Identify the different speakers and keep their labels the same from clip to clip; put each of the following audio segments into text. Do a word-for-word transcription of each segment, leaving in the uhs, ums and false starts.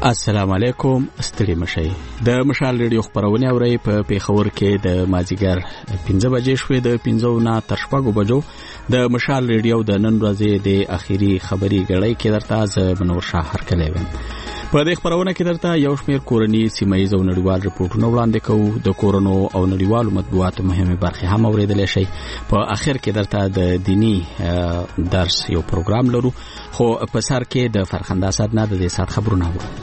Speaker 1: السلام علیکم. ستړي مشي د مشال ریډیو خبرونه اوري په پیښور کې د مازیګر پنځه بجې شوې د پنځه نه تر شپږو بجو د مشال ریډیو د نن ورځې د اخیری خبري غړۍ کې درته ز بنور شهر کلیوم. په دې خبرونه کې درته یو شمېر کورنی سیمایي او نړیوال رپورټونه وړاندې کوو. د کورونو او نړیوالو مطبوعاتو مهمه برخه هم اوریدل شي. په اخر کې درته د دینی درس یو پروګرام لرو، خو په سر کې د فرخنده اسد نه د دې سات خبرونه اورو.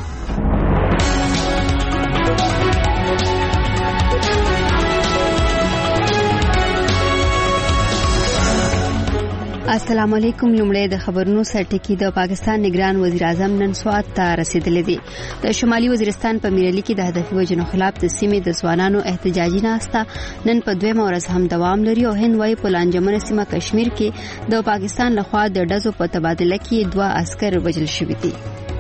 Speaker 2: السلام علیکم. لومړی د خبرونو سرټکی د پاکستان نگران وزیر اعظم نن سوات ته رسیدلی دی. د شمالي وزیرستان په میرلی کې د هدفي وجنو خلاف د سیمې د ځوانانو احتجاجي ناسته نن په دویمه ورځ هم دوام لري او هند وايي په لانجمنه سیمه کشمیر کې د پاکستان لخوا د ډزو په تبادله کې دوه عسكر وژل شوي دي.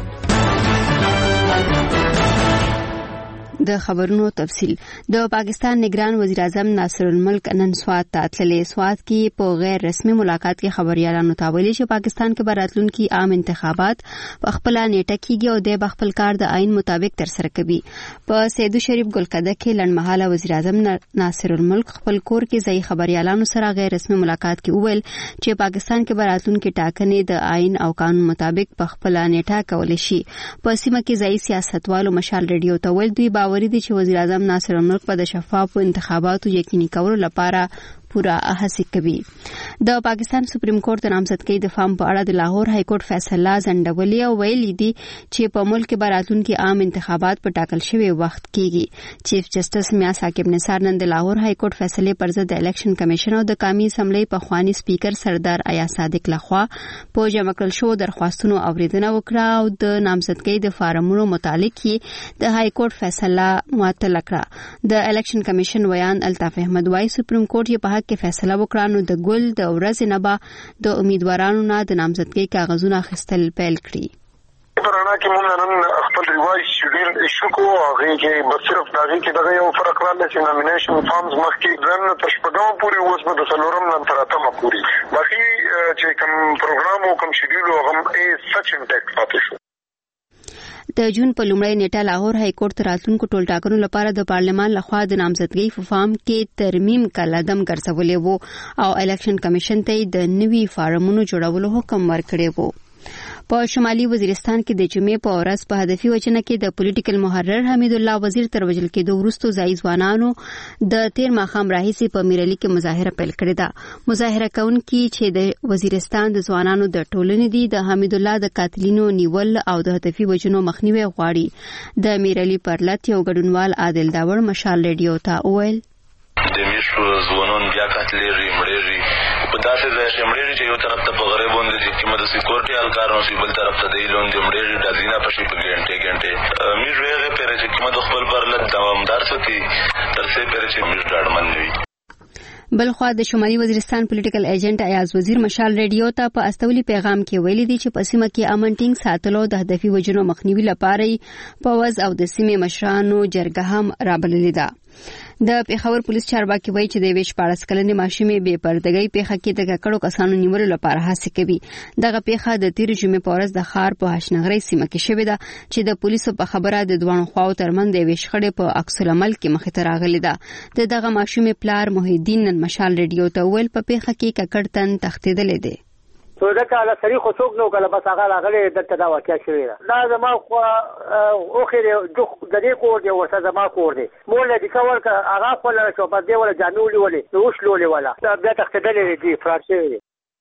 Speaker 2: د خبرونو تفصیل. د پاکستان نگران وزیر اعظم ناصر الملک نن سوات ته تللی. سوات کې په غیر رسمي ملاقات کې خبريالانو ته ویلي چې پاکستان کې براتلونکي عام انتخابات په خپل نیټه کېږي او د خپل کار د آئین مطابق تر سره کوي. په سیدو شریف ګلکده کې لنډمهاله وزیر اعظم ناصر الملک خپل کور کې ځای خبريالانو سره غیر رسمي ملاقات کې وویل چې پاکستان کې براتلونکي ټاکنې د آئین او قانون مطابق په خپل نیټه کول شي. په سیمه کې ځای سیاستوالو مشال ریډیو ته ویل دوی باوري دي چې وزیر اعظم ناصر الملک په د شفافو انتخاباتو یقیني کولو لپاره پورا هڅه کوي. د پاکستان سپریم کورټ د نامزدګۍ د فارم په اړه د لاهور های کورټ فیصله ځنډولې او ویلي دي چې په ملک کې براتلونکي عام انتخابات په ټاکل شوی وخت کېږي. چیف جسټس میا ثاقب نثار نن د لاهور های کورټ فیصله پر ضد د الیکشن کمیشن او د قومي اسمبلی په خواني سپیکر سردار ایا صادق لخوا په جمع کړل شو درخواستونو اوریدنه وکړه او د نامزدګۍ د فارمونو متعلق د های کورټ فیصله معطل کړه. د الیکشن کمیشن ویان الطاف احمد وايي سپریم کورټ یې په کې فیصله وکړه نو د ګل د ورځې نه به د امیدوارانو نه د نامزدګۍ کاغذونه اخیستل پیل کړي.
Speaker 3: پرانا کې موږ نن خپل ریوایز شیډول ایشو کو هغه کې بس صرف داږي چې دغه یو فرق راغلی چې نامینیشن فارمز مخکې ځن تر شپږم پورې اوس به د څلورم نه تر اتمه پورې باقي چې کوم پروګرام او کوم شیډول هغه یې سچ انټیکټ پاتې شو.
Speaker 2: د جون په لومړۍ نیټه لاهور های کورټ راتلونکو ټول ټاکنو لپاره د پارلمان لخوا د نامزدګۍ په فارم کې ترمیم کلادم ګرځولې وو او الیکشن کمیشن ته د نوي فارمونو جوړولو حکم ورکړی وو. په شمالي وزیرستان کې د جمعې په ورځ په هدفي وجنه کې د پولیټیکل محرر حمید الله وزیر تر وژل کېدو وروسته ځای ځوانانو د تیر ماښام راهیسې په میرلی کې مظاهره پیل کړې ده. مظاهره کوونکي چې د وزیرستان د ځوانانو د ټولنې دي د حمید الله د قاتلینو نیول او د هدفي وجنو مخنیوي غواړي. د میرلی پرلط یو ګډونوال عادل داور مشال ریډیو ته وویل
Speaker 4: د میشو ځوانان بیا قتلېږي مړېږي په داسې ځای کې مړېږي چې یو طرف ته په غریب باندې چې کومه د سکیورټي هلکارانو چې بل طرف ته دی لاندې مړېږي ډزینه پشي په ګنټې ګنټې میش هغې پرې چې کومه د خپل پرلط دوامدار ساتي تر څې پرې چې میش ډاډمن نه وي.
Speaker 2: بلخوا د شمالي وزیرستان پولیټیکل ایجنټ ایاز وزیر مشال ریډیو ته په استولي پیغام کې ویلي دي چې په سیمه کې امن ټینګ ساتلو د هدفي وجنو مخنیوي لپاره په وز او د سیمې مشرانو جرګه هم رابللې ده. د پیښور پولیس چارواکي وایي چې د ویش پاړس کلنې ماشومې بې پردګۍ پیښه کې د ککړو کسانو نیولو لپاره هڅه کوي. دغه پیښه د تیر جمعې په ورځ د ښار په هشنغرۍ سیمه کې شوې ده چې د پولیسو په خبره د دوه خواو ترمنځ د ویش خړې په عکس العمل کې مخې ته راغلې ده. د دغه ماشومې پلار محی الدین نن مشال ریډیو ته ویل په پیښه کې ککړ تن تښتېدلی دی.
Speaker 5: سو دا کله سړي خو څوک نو کله بس هغه راغلی دلته دا واقعه شوې ده. دا زما خو اوخرې د دې کور دی ورته زما کور دی مور له دې کول هغه خپل شو په دې ولا جانو ولې نو وشلولې ولا بیا تختدلې دي فرانسې.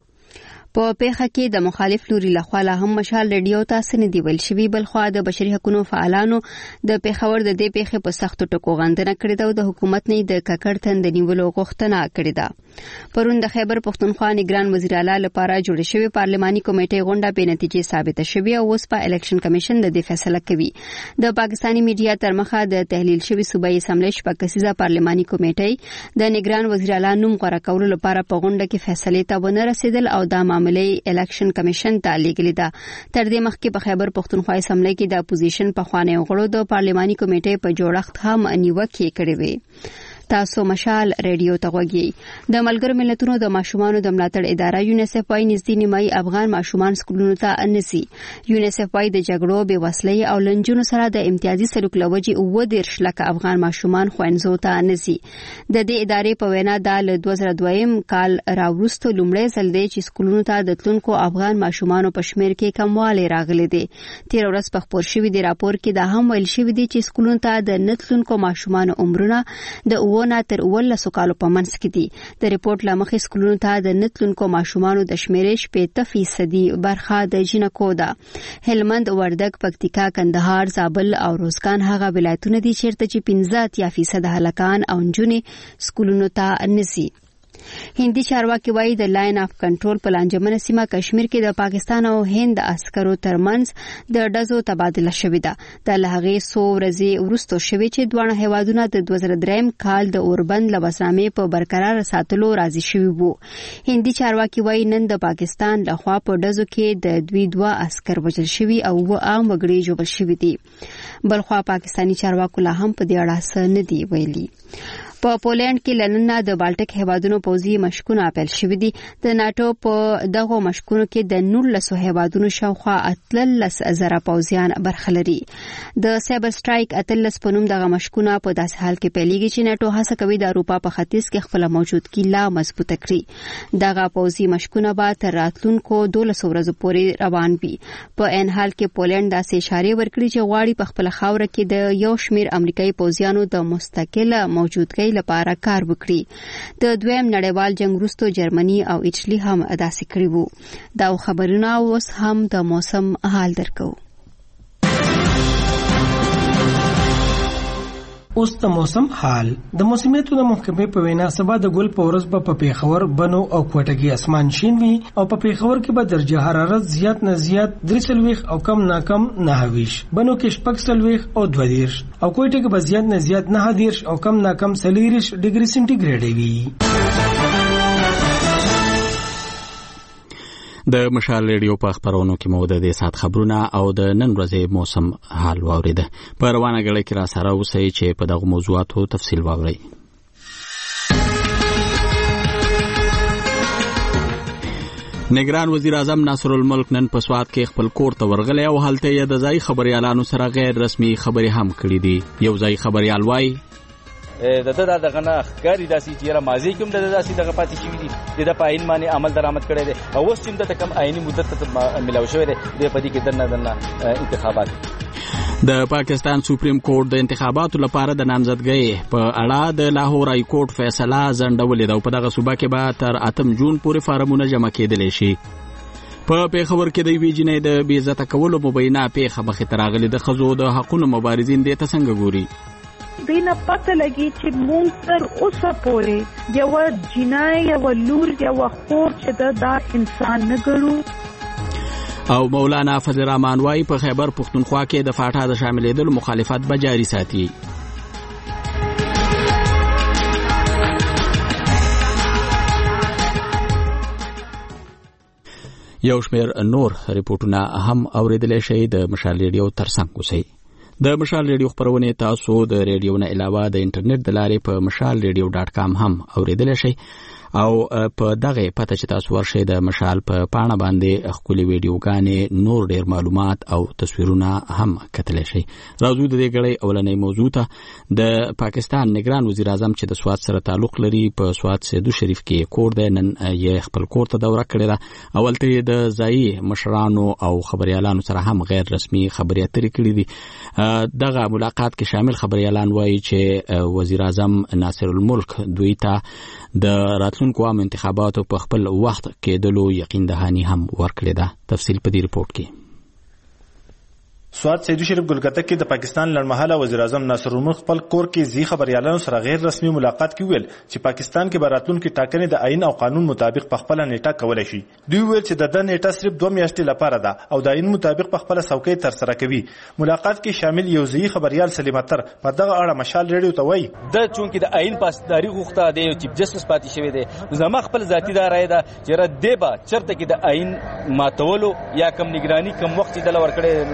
Speaker 2: په پیښه کې د مخالف لوري لخوا لا هم مشال ریډیو ته سن دی ویل شوی. بلخوا د بشري حقوقو فعالانو د پیښور د دې پیښې په سختو ټکو غندنه کړې ده او د حکومت نه د ککړ تند نیولو غوښتنه کړې ده. پرون د خیبر پښتونخوا نگران وزیر اعلی لپاره جوړ شوی پارلماني کمیټه غونډه به نتیجې ثابت شوی او اوس په الیکشن کمیشن د دې فیصله کوي. د پاکستاني میډیا تر مخه د تحلیل شوی صوبایي اسمبلی شپږ کسیزه پارلماني کمیټه د نگران وزیر اعلی نوم غوړه کولو لپاره په غونډه کې فیصله ته ونه رسیدل او د معاملې الیکشن کمیشن ته لیږلې ده. تر دې مخکې په خیبر پښتونخوا اسمبلی کې د اپوزیشن په خوانې غړو د پارلماني کمیټې په جوړښت هم نیوکې کړې وې. تاسو مشال ریډیو ته غوږی. د ملګرو ملتونو د ماشومانو د ملاتړ اداره یونیسف وايي نږدې نیمایي افغان ماشومان سکولونو ته نسی. یونیسف وايي د جګړو بې وسلۍ او لنجونو سره د امتیازي سلوک لوجې اووه دېرش لکه افغان ماشومان ښوونځیو ته نسی. د دې ادارې په وینا دا له دوه زره دویم کال راوروسته لومړی ځل دی چې سکولونو ته د تلونکو افغان ماشومانو په شمېر کې کموالی راغلی دی. تېره ورځ په خپور شوي د راپور کې دا هم ویل شوي دي چې سکولونو ته د نه تلونکو ماشومانو عمرونه د اووه نه تر اوولسو کالو په منځ کې دي. د ریپورت له مخې سکولونو ته د نه تلونکو ماشومانو د شمېرې شپېته فیصدي برخه د جنکو ده. هلمند، وردګ، پکتیکا، کندهار، زابل او روزګان هغه ولایتونه دي چیرته چې پنځه اتیا فیصد هلکان او نجونې سکولونو ته نسی. هندي چارواکي وايي د لاین اف کنټرول په لانجمنه سیمه کشمیر کې د پاکستان او هند عسکرو ترمنځ د ډزو تبادله شوې ده. د لهغې څو ورځې وروسته شوې چې دواړه هیوادونه د دوه زره دریم کال د اوربند لباسنامې په برقرار ساتلو راضي شوي وو. هندي چارواکي وايي نن د پاکستان لخوا په ډزو کې د دوی دوه عسکر وژل شوي او اووه عام وګړي ژوبل شوي دي. بلخوا پاکستاني چارواکو لا هم په دې اړه څه نه دي ویلي. په پولند کې لننه د بالټیک هیوادونو پوځي مشکونه پیل شوي دي. د ناتو په دغه مشکونو کې د نولسو هیوادونو شاوخوا اتلس زره پوځیان برخه لري. د سایبر سټرایک اتلس په نوم دغه مشکونه په داسې حال کې پیلېږي چې ناتو هڅه کوي د اروپا په ختیځ کې خپل موجودګي لا مضبوطه کړي. دغه پوځي مشکونه به تر راتلونکو دولسو ورځو پورې روان وي. په ان حال کې پولند داسې اشارې ورکړي چې غواړي په خپل خاوره کې د یو شمیر امریکایي پوځیانو د مستقله موجودګۍ لپاره کار وکړي. د دویم نړیوال جنگ وروسته جرمني او ایټالي هم داسې کړي وو. دا خبرونه اوس هم د موسم حال درکو.
Speaker 6: اوس د موسم حال. د موسمیاتو د محکمې په وینا سبا د ګل په ورځ په پېښور، بنو او کوټه کې اسمان شین وي او په پېښور کې به درجه حرارت زیات نه زیات درې څلوېښت او کم نه کم نهه ویشت، بنو کې شپږ څلوېښت او دوه دېرش او کوټه کې به زیات نه زیات نهه دېرش او کم نه کم څلېرویشت ډګري سنټیګریډ وي.
Speaker 1: د مشال ریډیو په خبرونو کې مو د دې سات خبرونه او د نن ورځې موسم حال واوریده. په روانه غړي کې را سره اوسئ چې په دغه موضوعاتو تفصیل واورئ. نگران وزیر اعظم ناصر الملک نن په سوات کې خپل کور ته ورغلی او هلته یې د ځای خبريالانو سره غیر رسمي خبرې هم کړې دي. یو ځای خبريال وایي
Speaker 7: د د دغه نه ښکاری داسې چې را ماضي کوم د داسې دغه پاتې شوی دي د پاین باندې عمل درآمد کړی دی او اوس چې د کم عیني مدت ته ملاو شوی دی د پدې کې دنه دنه انتخابات.
Speaker 1: د پاکستان سپریم کورټ د انتخاباتو لپاره د نامزدګۍ په اړه د لاهور های کورټ فیصله ځنډولې ده او په دغه صوبه کې به تر اتم جون پورې فارمونه جمع کېدلی شي. په پېښور کې د یوې جینۍ د بې عزته کولو مبینه پیښه مخې ته راغلې. د ښځو د حقونو مبارزین دې ته څنګه ګوري؟
Speaker 8: دینه پته لګي چې مونږ تر اوسه پورې یو جنای یو لور یو خور چې د دا انسان نه ګړو.
Speaker 1: او مولانا فضل الرحمن وايي په خیبر پښتونخوا کې د فاټا د شاملېدلو مخالفت به جاري ساتي. یو شمېر نور ریپورتونه هم اوریدلی شئ. د مشال ریډیو ترڅنګ اوسئ. د مشال ریډیو خبرونه تاسو د ریډیو نه علاوه د انټرنیټ د لارې په مشال ریډیو ډاټ کام هم اوریدلی شئ او په دغه پته چې تاسو ورشئ د مشال په پاڼه باندې خپل ویډیوګانې نور ډیر معلومات او تصویرونه هم کتلی شئ. راځو د دې غړي اولنۍ موضوع ته. د پاکستان نگران وزیر اعظم چې د سوات سره تعلق لري په سوات سیدو شریف کې کور دی، نن یې خپل کور ته دوره کړې ده. اولته یې د ځایي مشرانو او خبريالانو سره هم غیر رسمي خبرې اترې کړې دي. دغه ملاقات کې شامل خبريالان وایي چې وزیر اعظم ناصر الملک دوی ته د راتلونکو عام انتخاباتو په خپل وخت کېدلو یقین دهاني هم ورکړې ده. تفصیل په دې ریپورت کې.
Speaker 9: سوات سیدو شریف ګلګته کې د پاکستان لړمحاله وزیر اعظم ناصر الملک خپل کور کې زی خبريالانو سره غیر رسمي ملاقات کې ویل چې پاکستان کې راتلونکي ټاکنې د آئین او قانون مطابق په خپل نیټه کولای شي. دوی ویل چې د دې نیټه صرف دوه میاشتې لپاره ده او د آئین مطابق په خپل څوکۍ تر سره کوي. ملاقات کې شامل یو زی خبريال سلیم اتر په دغه اړه مشال ریډیو ته وایي
Speaker 7: د چونکې د آئین پاسداري غوښته دی او چیف جسټس پاتې شوی دی. زما خپل ذاتی دا رائے ده چې را دی به چرته کې د آئین ماتولو یا کم نگرانی کم وخت د لور کړي وزیر اعظم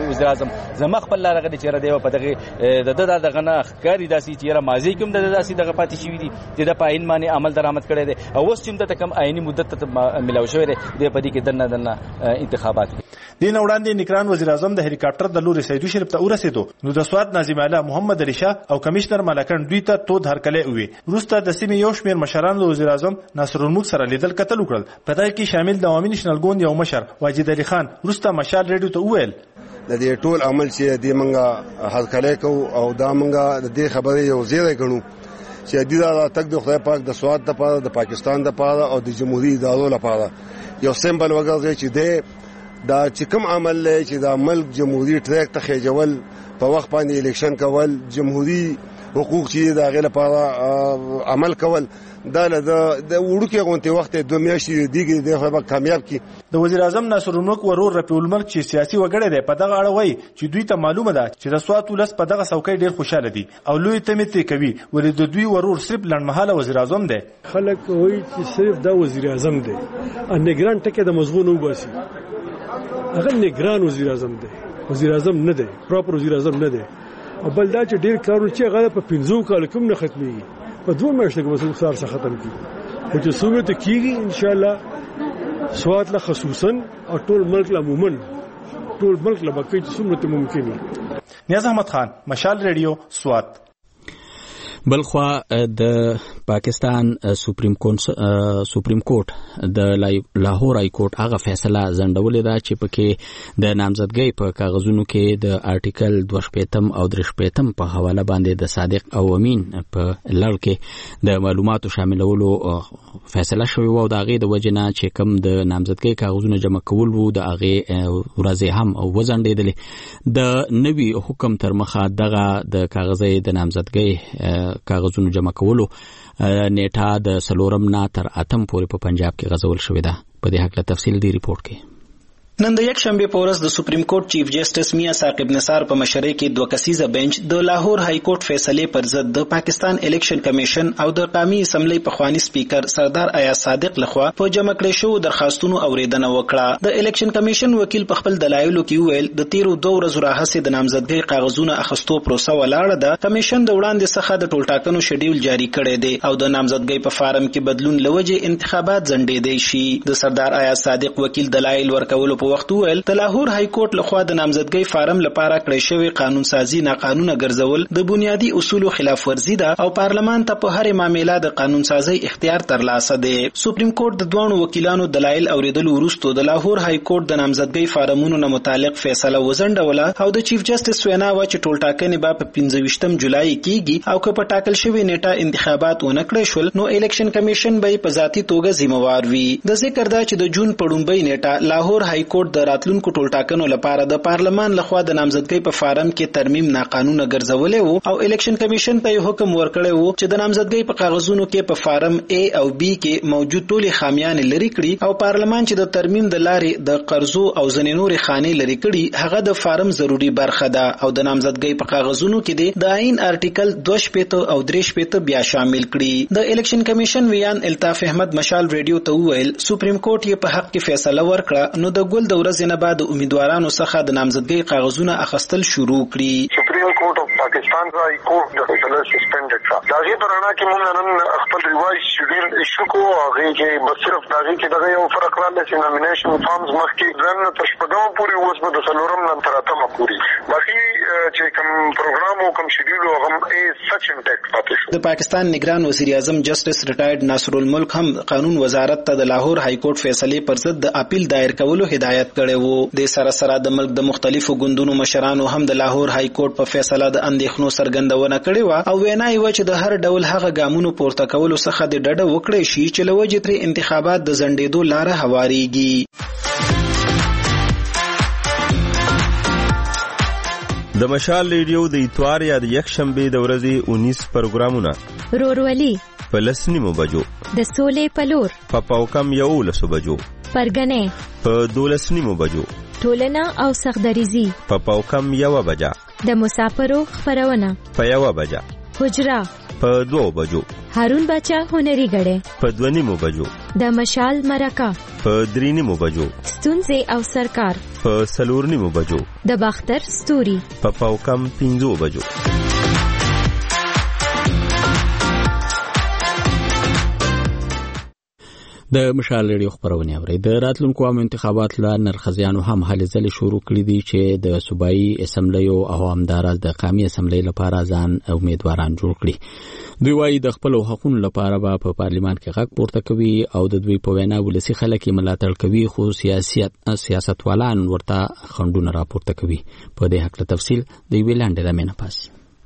Speaker 7: زما خپل لارغه د چیرې دی په دغه د د دغه نه ښکاری داسي چیرې ماضی کوم د داسي دغه پاتې شوی دي چې د پاین باندې عمل درآمد کړي دي او اوس چې د کم عیني مدت ته ملاو شوی دی د پدې کې دنه دنه انتخابات
Speaker 9: دین وړاندې نگران وزیر اعظم د هلیکاپټر د لوري سیدو شریف ته ورسېدو نو د سواد ناظم اعلی محمد علي شاه او کمشنر ملکن دوی ته تود هرکلی وی وروسته د سیمې یو شمېر مشران د وزیر اعظم ناصر الملک سره لیدل کتل وکړل په دغه کې شامل د عوامي نېشنل ګوند یو مشر واجد علي خان وروسته مشال ریډیو ته وویل
Speaker 10: د دې ټول عمل چې د منګه هرکلی کوو او دا منګه د دې خبرې یو زیری ګڼو چې د دې تک د خدای پاک د سواد لپاره د پاکستان لپاره او د جمهوریت ادارو لپاره یو سمبل وګرځي چې د دا چې کوم عمل لري چې دا ملک جمهوریت ټریک ته خېجول په وخت باندې الیکشن کول جمهوریت حقوق چې دا غیر لپاره عمل کول دا له د وړوکې غونټې وخت دوه میاشتې دیګې د خو به کامیاب کی
Speaker 9: د وزیر اعظم ناصر الملک ورور رفیع الملک چې سیاسي وګړی دی په دغه اړه وایي چې دوی ته معلومه ده چې د سوات ولس په دغه څوکۍ ډیر خوشاله دي او لوی تمې کوي ولې د دوی ورور صرف لنډمهاله وزیر اعظم دی
Speaker 11: خلک وایي چې صرف دا وزیر اعظم دی ان نگران ټکه د مضمون وباسي هغه نگران وزیر اعظم دی وزیر اعظم نه دی پراپر وزیر اعظم نه دی او بل دا چې ډیر کارونه چې هغه په پنځو کال کوم نه ختميږي په دوه میاشتو کې وسو سار څخه ختم کیږي او چې څومره ته کیږي ان شاء الله سواد لا خصوصا او ټول ملک لا عموما ټول ملک لا بقای چې څومره ته ممکن وي.
Speaker 9: نیاز احمد خان مشال ریډیو سوات.
Speaker 1: بلخوا د پاکستان سپریم کورټ سپریم کورټ د لاهور های کورټ هغه فیصله ځنډولې ده چې پکې د نامزدګۍ په کاغذونو کې د آرټیکل دوه شپېتم او درې شپېتم په حواله باندې د صادق او امین په لړ کې د معلوماتو شاملولو فیصله شوې و او د هغې د وجې نه چې کوم د نامزدګۍ کاغذونه جمع کول وو د هغې ورځې هم وځنډېدلې. د نوي حکم تر مخه دغه د کاغذي د نامزدګۍ کاغذونو جمع کولو نیټه د سلورم نه تر اتم پورې په پنجاب کې غځول شوې ده. په دې هکله تفصیل دی ریپورت کې.
Speaker 12: نن د یک شنبه په ورځ د سپریم کورټ چیف جسټس میاں ثاقب نثار په مشرۍ کې دوه کسیزه بنچ د لاهور های کورټ فیصلې پر ضد د پاکستان الیکشن کمیشن او د قومي اسمبلی په خوانی سپیکر سردار ایاز صادق لخوا په جمع کړې شو درخواستونو اوریدنه وکړه. د الیکشن کمیشن وکیل په خپل دلایلو کې ویل د تیرو دوه ورځې راهیسې د نامزدګۍ کاغذونو اخیستو پروسه ولاړه ده. کمیشن د وړاندې څخه د ټولټاکنو شیډول جاری کړی دی او د نامزدګۍ په فارم کې بدلون لوجه انتخابات ځنډېدای شي. د سردار ایاز صادق وکیل دلایل ورکولو په وخت ویل لاهور های کورټ لخوا د نامزدګۍ فارم لپاره کړی شوی قانون سازی ناقانونه ګرځول د بنیادی اصولو خلاف ورزي ده او پارلمان ته په هر معاملې د قانون سازی اختیار ترلاسه دی. سپریم کورټ د دوه وکیلانو دلایل اوریدلو وروسته د لاهور های کورټ د نامزدګۍ فارمونو نه متعلق فیصله وزنډوله او د چیف جسټس وینا و چې ټولټاکنې به په پنځه ویشتم جولای کېږي او که په ټاکل شوی نیټه انتخابات ونه کړی شول نو الیکشن کمیشن به په ذاتي توګه ذمہوار وي. د ذکر دا چې د جون په لومړۍ نیټه لاهور های کورټ د راتلونکو ټولټاکنو لپاره د پارلمان لخوا د نامزدګۍ په فارم کې ترمیم ناقانونه ګرځولې وو او الیکشن کمیشن ته حکم ورکړی وو چې د نامزدګۍ په کاغذونو کې په فارم A او B کې موجود ټولې خامیان لري کړي او پارلمان چې د ترمیم د لارې د قرضو او ځینې نورې خانې لري کړي هغه د فارم ضروری برخه ده او د نامزدګۍ په کاغذونو کې د آئین آرټیکل دوه شپېته او درې شپېته بیا شامل کړي. د الیکشن کمیشن ویان الطاف احمد مشال ریډیو ته وویل سپریم کورټ یې په حق کې فیصله ورکړه نو د ګل د ورځې نه بعد د امیدوارانو څخه د نامزدګۍ کاغذونه اخیستل شروع کړي.
Speaker 3: سپریم کورټ اف پاکستان راي کورټ د فیصله سسپینډ کړه. دا غي پرانا کې موږ نن خپل ریوایز شیډول ایشو کو هغه کې بس صرف دا غي کې دغه یو فرق راغلی چې نامینیشن فارمز مخکې ځن تر شپږم پورې اوس به د څلورم نه تر اتمه پورې باقي چې کوم پروګرام او کوم شیډول هغه یې سچ انټیکټ پاتې شو.
Speaker 12: د پاکستان نگران وزیر اعظم جسټس ریټایرډ ناصر الملک هم قانون وزارت ته د لاهور های کورټ فیصلې پر ضد د اپیل دایر کولو هدایت کړی وو. د سره سره د ملک د مختلفو ګوندونو مشرانو هم د لاهور های کورټ په فیصله د اندېښنو څرګندونه کړې و او وینا یې و چې د هر ډول هغه ګامونو پورته کولو څخه د ډډه وکړي شي چې لوجې ترې انتخابات د ځنډېدو لاره هوارېږي.
Speaker 13: د مشال ریډیو د اتوار یا د یک شنبه د ورځې انیس پروګرامونه
Speaker 14: رورولي
Speaker 13: په لس نیمو بجو
Speaker 14: د سولې په لور
Speaker 13: په پاوکم یو لسو بجو
Speaker 14: پرګنې
Speaker 13: په دولس نیمو بجو
Speaker 14: ټولنه او سخدریزي
Speaker 13: په پاوکم یو بجا
Speaker 14: د مسافرو خبرونه
Speaker 13: په یو بجا
Speaker 14: حجره
Speaker 13: په دوو بجو،
Speaker 14: هارون باچا هنري غړې
Speaker 13: په دوه نیمو بجو،
Speaker 14: د مشال مرکه
Speaker 13: په درې نیمو بجو،
Speaker 14: ستونزې او سرکار
Speaker 13: په څلور نیمو بجو،
Speaker 14: د باختر ستوري
Speaker 13: په پاوکم پنځو بجو.
Speaker 1: د مشال ریډیو خبرونه اوري. د راتلونکو عام انتخابات لا نرخزیانو هم هلې ځلې شروع کړې دي چې د صوبایي اسمبلیو او همداراز د قومي اسمبلی لپاره ځان امیدواران جوړ کړي. دوی وايي د خپل حقوقو لپاره به په پارلیمان کې غږ پورته کوي او د دوی په وینا ولسی خلک ملاتړ کوي، خو سیاست سیاستوالان ورته خندونه راپورته کوي. په دې حق له تفصیل د ویلاند د مینه پاس.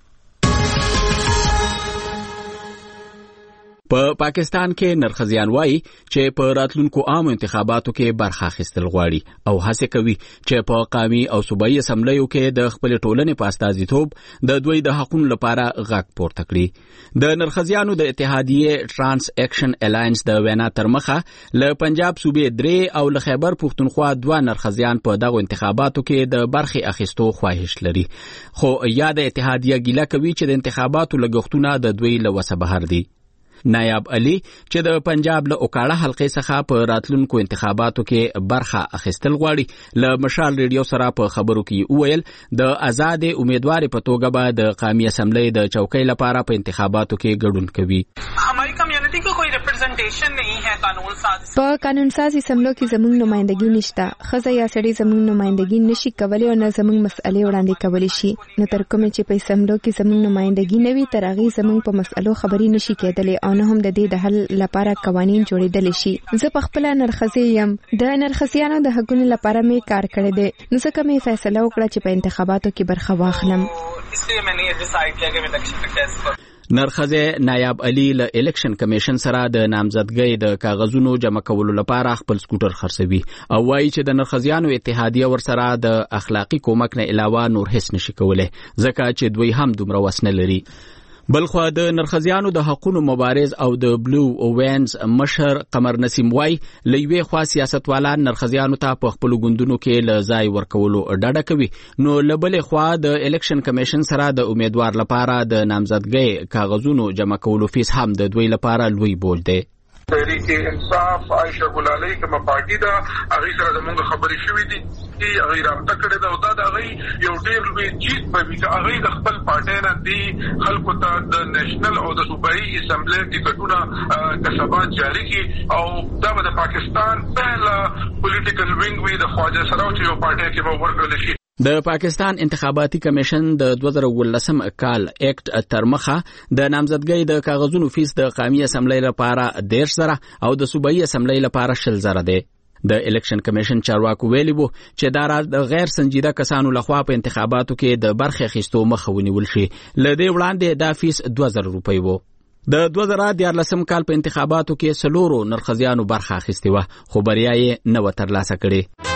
Speaker 1: په پاکستان کې نرخزیان وایي چې په راتلونکو عام انتخاباتو کې برخه اخیستل غواړي او هڅه کوي چې په قومي او صوبایي اسمبلیو کې د خپل ټولنې په استازیتوب د دوی د حقوقو لپاره غږ پورته کړي. د نرخزیانو د اتحادیې ترانس اکشن الاینس د وینا تر مخه له پنجاب صوبې درې او له خیبر پښتونخوا دوه نرخزیان په دغه انتخاباتو کې د برخه اخیستو خواهش لري، خو یا د اتحادیې ګیله کوي چې د انتخاباتو لګښتونه د دوی له وسه بهر دي. نایب علي چې د پنجاب له اوکاړه حلقې څخه په راتلونکو انتخاباتو کې برخه اخیستل غواړي، له مشال ریډیو سره په خبرو کې وویل د آزاد امیدوار په توګه به د قومي اسمبلی د چوکۍ لپاره په انتخاباتو کې ګډون کوي.
Speaker 15: हमारी कम्युनिटी को कोई रिप्रेजेंटेशन नहीं है कानून साज
Speaker 16: په قانون ساز اسمبلو کې زموږ نمائندګي نشته. خزه یا سړی زموږ نمائندګي نشي کولای او نه زموږ مسئلې وړاندې کولی شي. نو تر کومه چې په اسمبلو کې زموږ نمائندګي نوي تر هغه زموږ په مسئلو خبري نشي کېدلی او نه هم د دې د حل لپاره قوانين جوړېدل شي. زه په خپل نرخصي يم. د نرخصيانو د حقوقو لپاره مې کار کړی دی، نو څنګه مې فیصله وکړه چې په انتخاباتو کې برخه واخلم.
Speaker 15: इसलिए मैंने ये डिसाइड किया कि मैं इलेक्शन में टेस्ट करूं.
Speaker 1: نرخزه نایب علي له الیکشن کمیشن سره د نامزدګۍ د کاغذونو جمع کولو لپاره خپل سکوټر خرڅوي او وایي چې د نرخزیانو اتحادیه ورسره د اخلاقی کومک نه علاوه نور هیڅ نشي کولای، ځکه چې دوی هم دومره وسنه لري. بلخو د نرخزیانو د حقوقو مبارز او د بلو وینز مشر قمر نسیم وای لوی خوا سیاستوالان نرخزیانو ته په خپل ګوندونو کې لزای ورکولو ډډه کوي، نو لبل خوا د الیکشن کمیشن سره د امیدوار لپاره د نامزدګۍ کاغذونو جمع کولو فیس هم د دوی لپاره لوی بوج دی.
Speaker 17: تحریک انصاف عائشہ ګلالۍ کومه پارټي ده، هغه سره زموږ خبرې شوې دي چې هغه رابطه کړې ده او دا د هغه یو ډېر لوی جیت به وي چې هغه د خپل پارټي نه دی خلکو ته د نېشنل او د صوبایي اسمبلی ټکټونه کسبات جاری کړي او دا به د پاکستان پهله پولیټیکل وینګ وي د خواجه سراو چې یو پارټي کې به ورکړل شي.
Speaker 1: د پاکستان انتخاباتي کمیشن د دوه زره ولسم کال اکټ تر مخه د نامزدګۍ د کاغذونو فیس د قومي اسمبلی لپاره دیرش زره او د صوبایي اسمبلی لپاره شل زره دی. د الیکشن کمیشن چارواکو ویلي وو چې دا راز د غیر سنجیده کسانو لخوا په انتخاباتو کې د برخې اخیستو مخه ونیول شي. له دې وړاندې دا فیس دوه زره روپۍ وو. د دوه زره دیارلسم کال په انتخاباتو کې څلورو نرخزیانو برخه اخیستې وه، خو بریا یې نه وه ترلاسه کړې.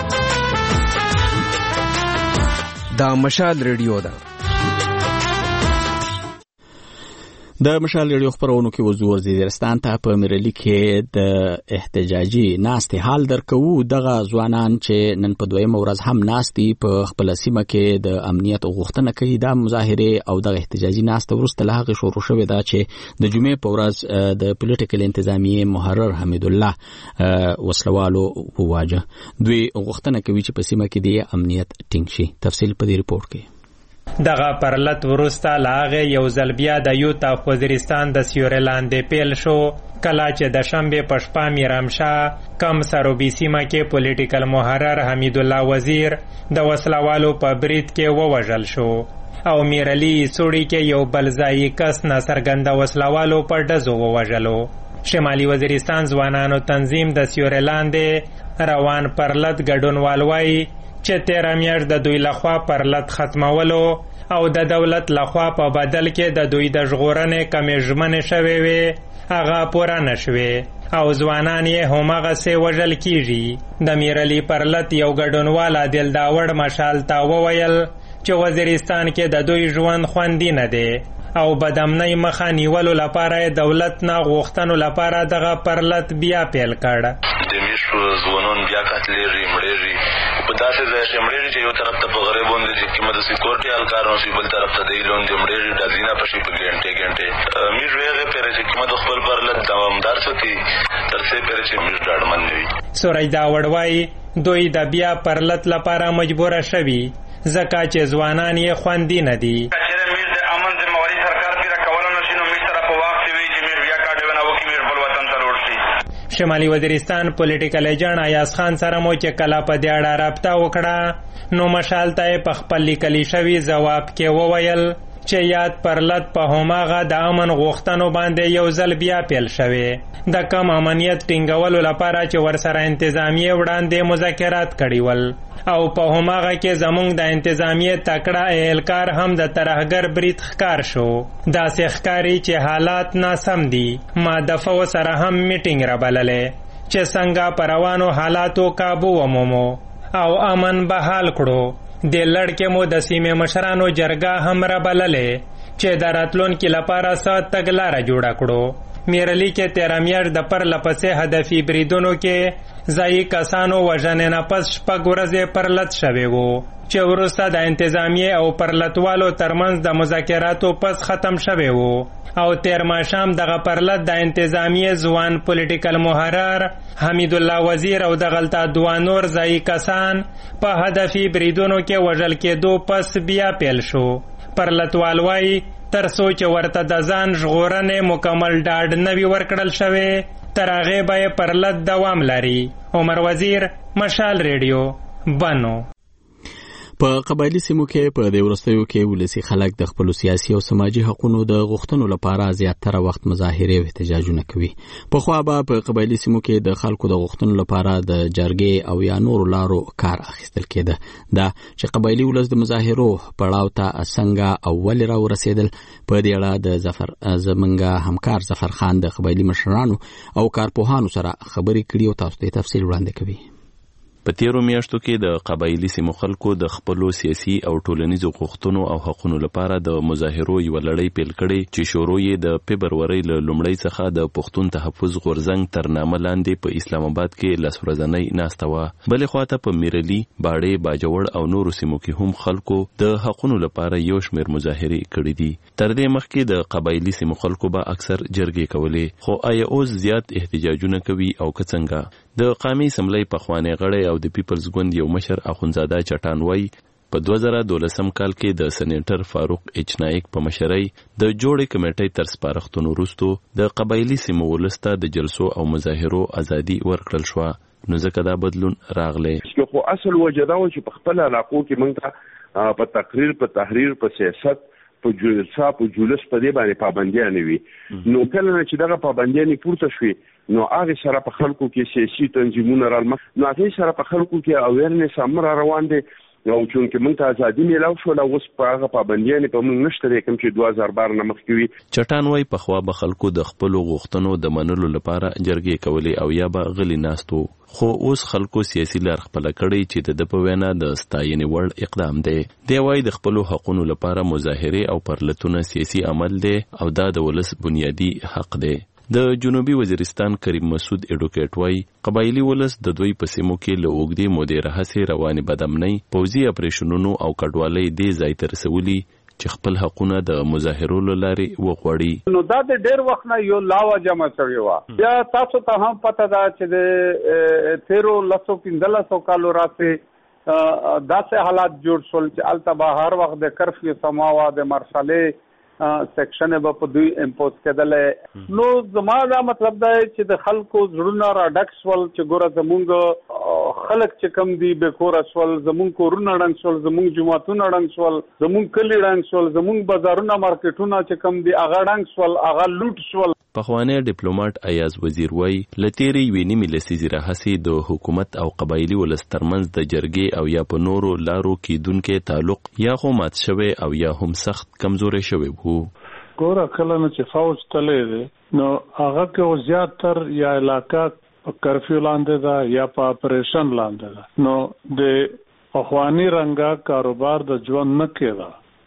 Speaker 18: دا مشال ریډیو ده.
Speaker 1: د مشال ریډیو خبرونو کې وزو وزیرستان ته په میرلی کې د احتجاجي ناستې حال درکوو. دغه ځوانان چې نن په دویم ورځ هم ناستي په خپل سیمه کې د امنیت غوښتنه کوي. دا مظاهره او د احتجاجي ناست ورسته له هغه شروع شوې ده چې د جمعې په ورځ د پولیټیکل انتظامیه محرر حمید الله وسلوالو وواجه. دوی غوښتنه کوي چې په سیمه کې د امنیت ټینګ شي. تفصیل په دې ریپورت کې.
Speaker 19: دغه پرلط ورسته لاغه یو ځل بیا د یوت اف وزیرستان د سیورې لاندې پیل شو، کله چې د شنبې په شپه میرامشاه کم سروبي سیمه کې پولیټیکل محرر حمید الله وزیر د وسلوالو په برید کې ووژل شو او میرلی سوړي کې یو بل ځایي کس ناڅرګنده وسلوالو په ډزو ووژلو. شمالي وزیرستان ځوانانو تنظیم د سیورې لاندې روان پرلط ګډونوال وایي چې تیره میاشت د دوی لخوا پرلط ختمولو او د دولت لخوا په بدل کې د دوی د ژغورنې کمې ژمنې شوې وې هغه پوره نه شوې او ځوانان یې هماغسې وژل کیږي. د میرلی پرلط یو ګډونوال عادل داوړ مشال ته وویل چې وزیرستان کې د دوی ژوند خوندي نه دی او بدامنۍ مخه نیولو لپاره دولت نه غوښتنو لپاره دغه پرلط بیا پیل کړ.
Speaker 4: د میشو ځوانان بیا قتلېږي مړېږي په داسې ځای کې مړېږي چې یو طرف ته په غریب باندې چې کومه د سکیورټي اهلکارانو شي بل طرف ته دی لوندې مړېږي ډزینه پشي په ګنټې ګنټې میش هغې پرې چې کومه د خپل پرلط دوامدار ساتي تر څې پرې چې میش ډاډمن نه وي.
Speaker 19: سوریدا وړوایي دوی د بیا پرلط لپاره مجبوره شوي ځکه چې ځوانان یې خوندي نه دي. شمالي وزیرستان پولیټیکل ایجنټ ایاز خان سره مو چې کله په دې اړه رابطه وکړه نو مشال ته په خپل لیکلي شوي ځواب کې وویل چې یاد پرلط په هماغه د امن غوښتنو باندې یو ځل بیا پیل شوی د کم امنیت ټینګولو لپاره چې ورسره انتظامیه وړاندې مذاکرات کړي ول او په هماغه کې زمونږ د انتظامیه تکړه اهلکار هم د ترهګر برید ښکار شو. داسې ښکاري چې حالات ناسم دي. ما دفعو سره هم میټینګ رابللی چې څنګه په روانو حالاتو کابو ومومو او امن بحال کړو. د لړکې مو د سیمې مشرانو جرګه هم رابللی چې د راتلونکي لپاره څه تګلاره جوړه کړو. میرلی کې تیره میاشت د پرله پسې هدفي بریدونو کې ځایي کسانو وژنې نه پس شپږ ورځې پرلط شوی و چې وروسته د انتظامیې او پرلطوالو ترمنځ د مذاکراتو پس ختم شوی و او تیر ماښام دغه پرلط د انتظامیې ځوان پولیټیکل محرر حمید الله وزیر او دغلته دوه نور ځایي کسان په هدفي بریدونو کې وژل کېدو پس بیا پیل شو. پرلطوال وایي تر څو چې ورته د ځان ژغورنې مکمل ډاډ نه وي ورکړل شوی تر هغې به یې پرلط دوام لري. عمر وزیر، مشال ریډیو، بنو.
Speaker 1: په قبایلی سیمو کې په دې وروستیو کې ولسي خلک د خپل سیاسي او سماجي حقوقو د غوښتنو لپاره زیاتره وخت مظاهره او احتجاجونه کوي. په خو به په قبایلی سیمو کې د خلکو د غوښتنو لپاره د جرګې او یا نورو لارو کار اخیستل کېده. دا چې قبایلی ولس د مظاهرو پړاو ته څنګه اول را ورسېدل په دې اړه د ظفر زمنګ همکار ظفر خان د قبایلی مشرانو او کارپوهانو سره خبرې کړي او تاسو ته تفصیل وړاندې کوي.
Speaker 13: په تیرو میاشتو کې د قبایلی سیمو خلکو د خپلو سیاسي او ټولنیزو غوښتنو او حقونو لپاره د مظاهرو یوه لړۍ پیل کړې چې شروع یې د فبرورۍ له لومړۍ څخه د پښتون تحفظ غورځنګ تر نامه لاندې په اسلام آباد کې لس ورځنۍ ناسته وه. بلې خواته په میرلي، باړې، باجوړ او نورو سیمو کې هم خلکو د حقونو لپاره یو شمېر مظاهرې کړې دي. تر دې مخکې د قبایلی سیمو خلکو به اکثر جرګې کولې، خو آیا اوس زیات احتجاجونه کوي او که څنګه؟ د قامي اسمبلی پخوانی غړی او د پیپلز ګوند یو مشر اخونزاده چټان وایي په دوه زره دولسم کال کې د سېنیټر فاروق ایچ نایک په مشرۍ د جوړې کمیټې تر سپارښتنو وروستو د قبایلی سیمو ولس ته د جلسو او مظاهرو ازادي ورکړل شوه. نو ځکه دا بدلون راغلی.
Speaker 20: خو اصل وجه دا و چې په خپل علاقو کې موږ ته په تقریر، په تحریر، په سیاست، په جلسه، په جلوس په دې باندې پابندیانې وي. نو کله چې دغه پابندیانې پورته شوې نو هغه سره په خلکو کې سیاسي تنظیمونه رالمه نو هغه سره په خلکو کې اویرنس هم را روان دي او چونکه موږ ته ازادي میلاو شو لا اوس په هغه پابندیانې په موږ نشته کوم چې دوه هزار بار نه مخکې وي.
Speaker 13: چټان وایي پخوا به خلکو د خپلو غوښتنو د منلو لپاره جرګې کولې او یا به غلي ناستو، خو اوس خلکو سیاسي لار خپله کړې چې د ده په وینا د ستاینې وړ اقدام دی. دی وایي د خپلو حقونو لپاره مظاهرې او پرلتونه سیاسي عمل دی او دا د ولس بنیادي حق دی. د جنوبي وزیرستان کریم مسعود اډوکیټ وایي قبایلی ولس د دوی په سیمو کې له اوږدې مودې راهیسې روانې بدامنۍ، پوځي اپریشنونو او کډوالۍ دې ځای ته رسولي چې خپل حقونه د مظاهرو له لارې وغواړي.
Speaker 21: نو دا د ډېر وخت نه یو لاوه جمع شوې وه. بیا تاسو ته هم پته ده چې د تیرو لسو پنځلسو کالو راځې داسې حالات جوړ شول چې هلته به هر وخت د کرفیو سما وه، د مرشلې سیکشن به په دوی امپوز کېدلی. نو زما دا مطلب دی چې د خلکو زړونه را ډک شول چې ګوره زمونږ خلک چې کم دي بې کوره شول، زمونږ کورونه ړنګ شول، زمونږ جوماتونه ړنګ شول، زمونږ کلي ړنګ شول، زمونږ بازارونه مارکیټونه چې کم دي هغه ړنګ شول، هغه لوټ شول.
Speaker 13: پخوانی ډیپلوماټ ایاز وزیر وایي له تیرې یوې نیمې لسیزې راهیسې د حکومت او قبایلي ولس ترمنځ د جرګې او یا په نورو لارو کیدونکی تعلق یا خو مات شوی او یا هم سخت کمزوری شوی وو.
Speaker 22: ګوره کله نه چې فوج تللی دی نو هغه کې زیاتر یا علاقه په کرفیو لاندې ده یا په اپریشن لاندې ده. نو د پخواني رنګه کاروبار د ژوند نه کېده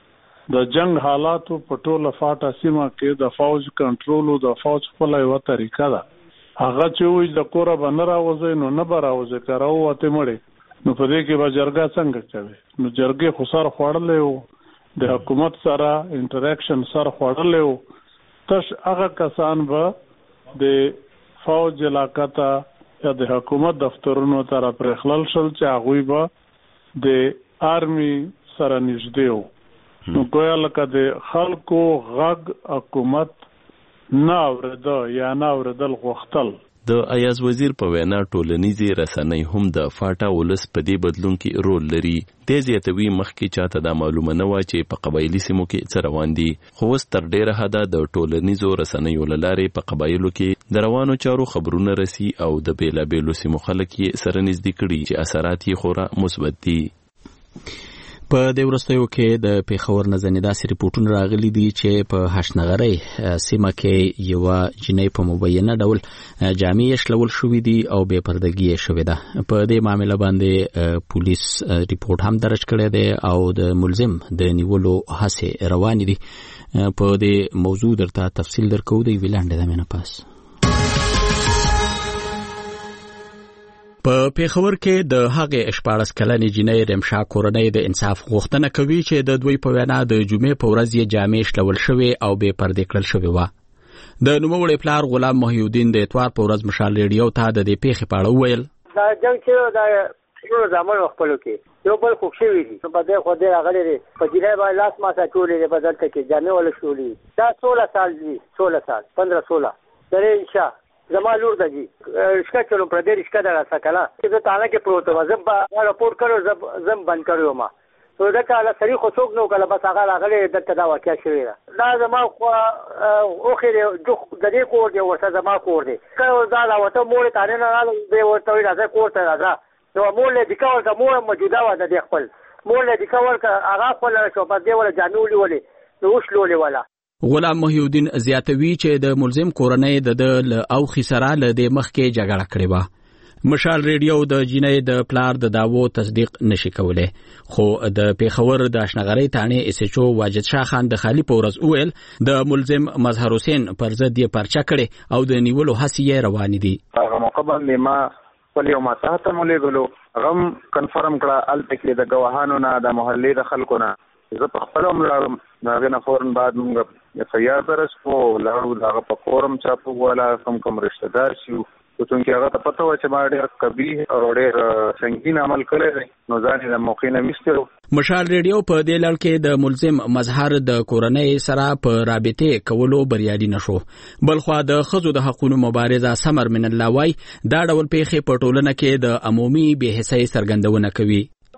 Speaker 22: د جنگ حالاتو په ټوله فاټا سیمه کې د فوج کنټرول او د فوج خپل یو طریقه ده. هغه چې وایي د کوره به نه راوځي نو نه به راوځي، که راووتې مړې نو په دې کې به جرګه څنګه کوي؟ نو جرګې خو سر خوړلی و، د حکومت سره انټریکشن سر خوړلی و. تش هغه کسان به د فوج علاقه ته یا د حکومت دفترونو ته راپرېښلل شول چې هغوی به د آرمي سره نږدې و. نو ګویا لکه د خلکو غږ حکومت نه اورېده یا نه اورېدل غوښتل.
Speaker 13: د ایاز وزیر په وینا ټولنیزې رسنۍ هم د فاټا ولس په دې بدلون کې رول لري. دی زیاتوي مخکې چاته دا معلومه نه وه چې په قبایلي سیمو کې څه روان دي، خو اوس تر ډېره حده د ټولنیزو رسنیو له لارې په قبایلو کې د روانو چارو خبرونه رسي او د بېلابېلو سیمو خلک یې سره نږدې کړي چې اثرات یې خورا مثبت دي. په دې وروستیو کې د پېښور نه ځینې داسې ریپورټونه راغلي دي چې په هشنغرۍ سیمه کې یوه جینۍ په مبینه ډول جامې یې شلول شوي دي او بې پردګي یې شوې ده. په دې معامله باندې پولیس ریپورټ هم درج کړی دی او د ملزم د نیولو هڅې روانې دي. په دې موضوع درته تفصیل درکوو د یوې لنډې دمې نه پس. په پېښور کې د هغې شپاړس کلنې جینۍ رمشا کورنۍ د انصاف غوښتنه کوي چې د دوی په وینا د جمعې په ورځ یې جامې شلول شوې او بې پردې کړل شوې وه. د نوموړي پلار غلام محی الدین د اتوار په ورځ مشال ریډیو ته د دې پیښې په اړه وویل.
Speaker 2: دا جنګ چې د ټولو زامنو خپلو کې یو بل خوږ شوي دي، په دې خو دې راغلي دي په جینۍ باندې لاس ماته اچولې دی، په دلته کې جامې وله شولې. دا سوله سال دي، سوله سال پندره سوله درې انشا زما لور ده جی رشکه چلو پر دې رشکه ده سکلا چې زه تانه کې پروت وم، زه به راپورټ کړو زم بند کړو ما نو دا کله سړي خو څوک نو کله بس هغه راغلی دلته دا واقعه شوې ده. دا زما خو اوخې د دې کور دی ورته زما کور دی که دا راوته مور یې تانې نه راغله دی ورته وایي راځه کور ته راځه نو مور له دیکه ورته مور موجوده وه د دې خپل مور له دیکه ورکړه هغه خپل شو بس دې وله جامې ولولې نو وشلولې وله.
Speaker 1: غلام محی الدین زیاتوي چې د ملزم کورنۍ د د له اوخي سره له دې مخکې جګړه کړې وه. مشال ریډیو د جینۍ د پلار د دعوو تصدیق نشي کولی، خو د پېښور د اشنغرۍ تانې اس ایچ او واجد شاه خان د خالي په ورځ وویل د ملزم مظهر حسین پر ضد یې پرچه کړې او د نیولو هڅې یې روانې دي.
Speaker 5: هغه موقع باندې ما خپل یو ماته ته مولېږلو هغه هم کنفرم کړه هلته کې د ګواهانو نه د محلې د خلکو نه زه په خپله هم لاړم. د هغې نه فورن بعد مونږ اف آی آر درج کړو، لاړو د هغه په کورم چاپ وواله کوم کوم رشته دار شي چونکې هغه ته پته وه چې ما ډېر قبیح او ډېر سنګین عمل کړی دی نو ځان یې د موقع نه ویستی و.
Speaker 1: مشال ریډیو په دې لړ کې د ملزم مظهر د کورنۍ سره په رابطې کولو بریالي نه شو. بلخوا د ښځو د حقونو مبارزه سمر من الله وایي دا ډول پیښې په ټولنه کې د عمومي بې حسۍ څرګندونه کوي.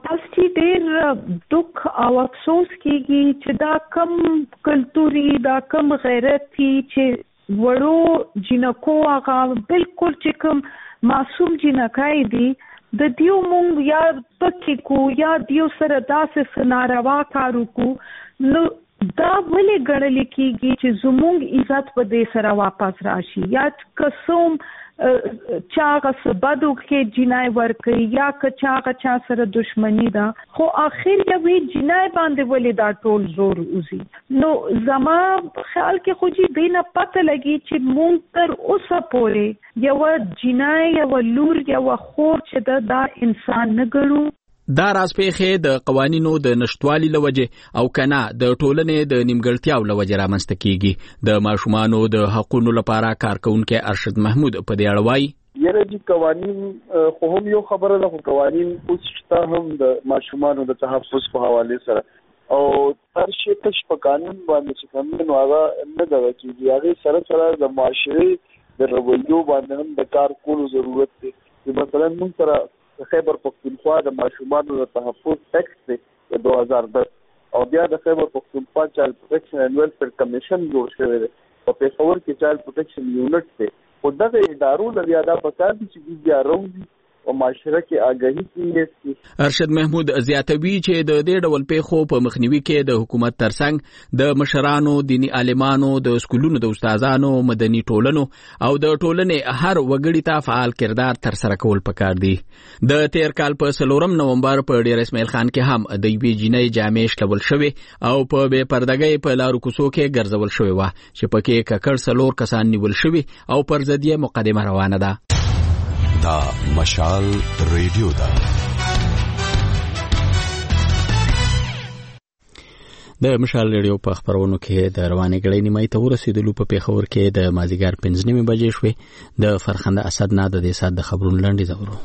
Speaker 8: ډېر دک او افسوس کیږي چې دا کم کلتوري دا کم غیرتي چې وړو جنکو هغه بالکل چې کم معصوم جنکای دي د دیو مونږ یا پکې کو یا دیو سره داسې ناروا کارو کو نو دا ولې ګڼل کیږي چې زموږ عزت په دې سره واپس راشي یا قسم چاغه سبدو کې جنای ورکي یا که چاغه چا سره دشمنی ده خو اخر یوې جنای باندې ولې دا ټول زور وزي. نو زما خیال کې خو جی دینه پته لګي چې مونږ تر اوسه پورې یو جنای یو لور یو خور چې دا, دا انسان نه ګڼو.
Speaker 1: دا راز پیښې د قوانینو د نشټوالي له وجې او کنه د ټولنې د نیمګړتیاو له وجې رامنځته کیږي. د ماشومانو د حقونو لپاره کارکونکي ارشد محمود په دې اړه وایي
Speaker 23: یره چې قوانین خو هم یو خبره ده، خو قوانین اوس شته هم د ماشومانو د تحفظ په حواله سره او هر شي تش په قانون باندې چې کوم نو هغه نه دا کیږي. هغه سره سره د معاشري د رویو باندې هم د کار کولو ضرورت دی. مثلا موږ سره خیبر پختونخوا د ماشومانو د تحفظ ټیکس دی د دوه هزار دس او بیا د خیبر پختونخوا چایلډ پروټیکشن اینډ ویلفیر کمیشن جوړ شوی دی. په پېښور کې چایلډ پروټیکشن یونټ دی. خو دغه ادارو له بیا دا پکار دي چې بیا روزي او معاشره کې آګاهي کیږي.
Speaker 1: ارشد محمود زیاتوي چې د دې ډول پیښو په مخنیوي کې د حکومت ترڅنګ د مشرانو، دینی عالمانو، د سکولونو د استادانو، مدني ټولنو او د ټولنې هر وګړي ته فعال کردار تر سره کول پکار دي. د تیر کال په څلورم نومبر په ډیر اسماعیل خان کې هم د یوې جینۍ جامې شلول شوې او په بې پردګۍ په لارو کوڅو کې ګرځول شوې وه چې پکې ککړ څلور کسان نیول شوي او پر ضد یې مقدمه روانه ده.
Speaker 6: دا مشال ریډیو ده.
Speaker 1: د مشال ریډیو په خبرونو کې د روانې غړې نیمه ته ورسېدلو په پیښور کې د مازیګر پنځه نیمې بجې شوې. د فرخنده اسد نه د دې سات د خبرونو لنډې زورو.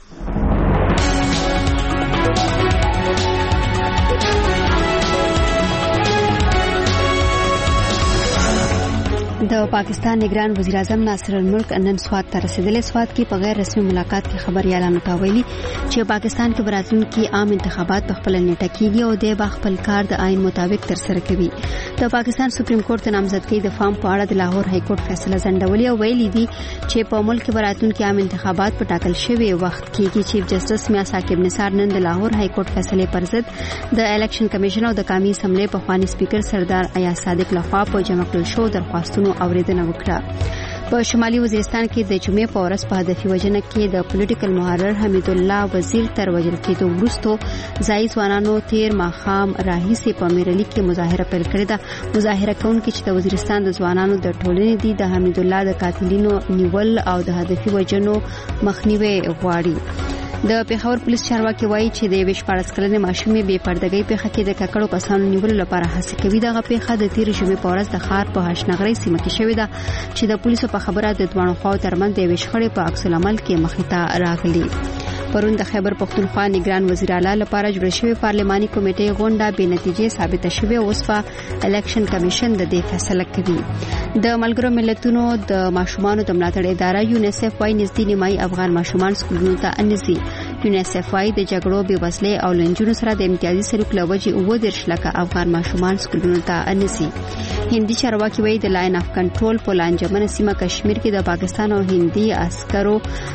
Speaker 7: د پاکستان نگران وزیر اعظم ناصر الملک نن سوات ته رسیدلی. سوات کې په غیر رسمي ملاقات کې خبريالانو ته ویلي چې پاکستان کې براتلونکي عام انتخابات په خپل نیټه کېږي او د با خپل کار د آئین مطابق تر سره کوي. د پاکستان سپریم کورټ د نامزدګۍ د فارم په اړه د لاهور های کورټ فیصله ځنډولې او ویلي دي چې په ملک کې براتلونکي عام انتخابات په ټاکل شوی وخت کې چیف جسټس میا ثاقب نثار نن د لاهور های کورټ فیصله پر ضد د الیکشن کمیشن او د قومي اسمبلی په خواني سپیکر سردار ایاز صادق لخوا په جمع کړل شو درخواستونو اوریدنه وکړه. په شمالي وزیرستان کې د جمعې په ورځ په هدفي وژنه کې د پولیټیکل محرر حمید الله وزیر تر وژل کېدو وروسته ځایي ځوانانو تیر ماښام راهیسې په میرلي کې مظاهره پیل کړې ده. مظاهره کوونکي چې د وزیرستان د ځوانانو د ټولنې دي د حمید الله د قاتلینو نیول او د هدفي وژنو مخنیوي غواړي. د پیښور پولیس چارواکي وایي چې د یوې شپاړس کلنې ماشومې بې پردګۍ پیښه کې د ککړو کسانو نیولو لپاره هڅې کوي. دغه پیښه د تیر جمعې په ورځ د ښار په هشنغرۍ سیمه کې شوې ده چې د پولیسو په خبره د دواړو خواو ترمنځ د یوې شخړې په عکس العمل کې مخې ته راغلي. پرون د خیبر پختونخوا نگران وزیر اعلی لپاره جوړ شوی پارلماني کمیټې غونډه بې نتیجې ثابته شوې او اوس په الیکشن کمیشن د دې فیصله کوي. د ملګرو ملتونو د ماشومانو د ملاتړ اداره یونیسف وايي نږدې نیمایي افغان ماشومان سکولونو ته انځي. یونیسف وايي د جګړو بې وسلې او لنجونو سره د امتیازي سلوک له وجې اووه دېرش لکه افغان ماشومان سکولونو ته انځي. هندي چارواکي وايي د لاین اف کنټرول په لانجمنه سیمه کشمیر کې د پاکستان او هندي عسکرو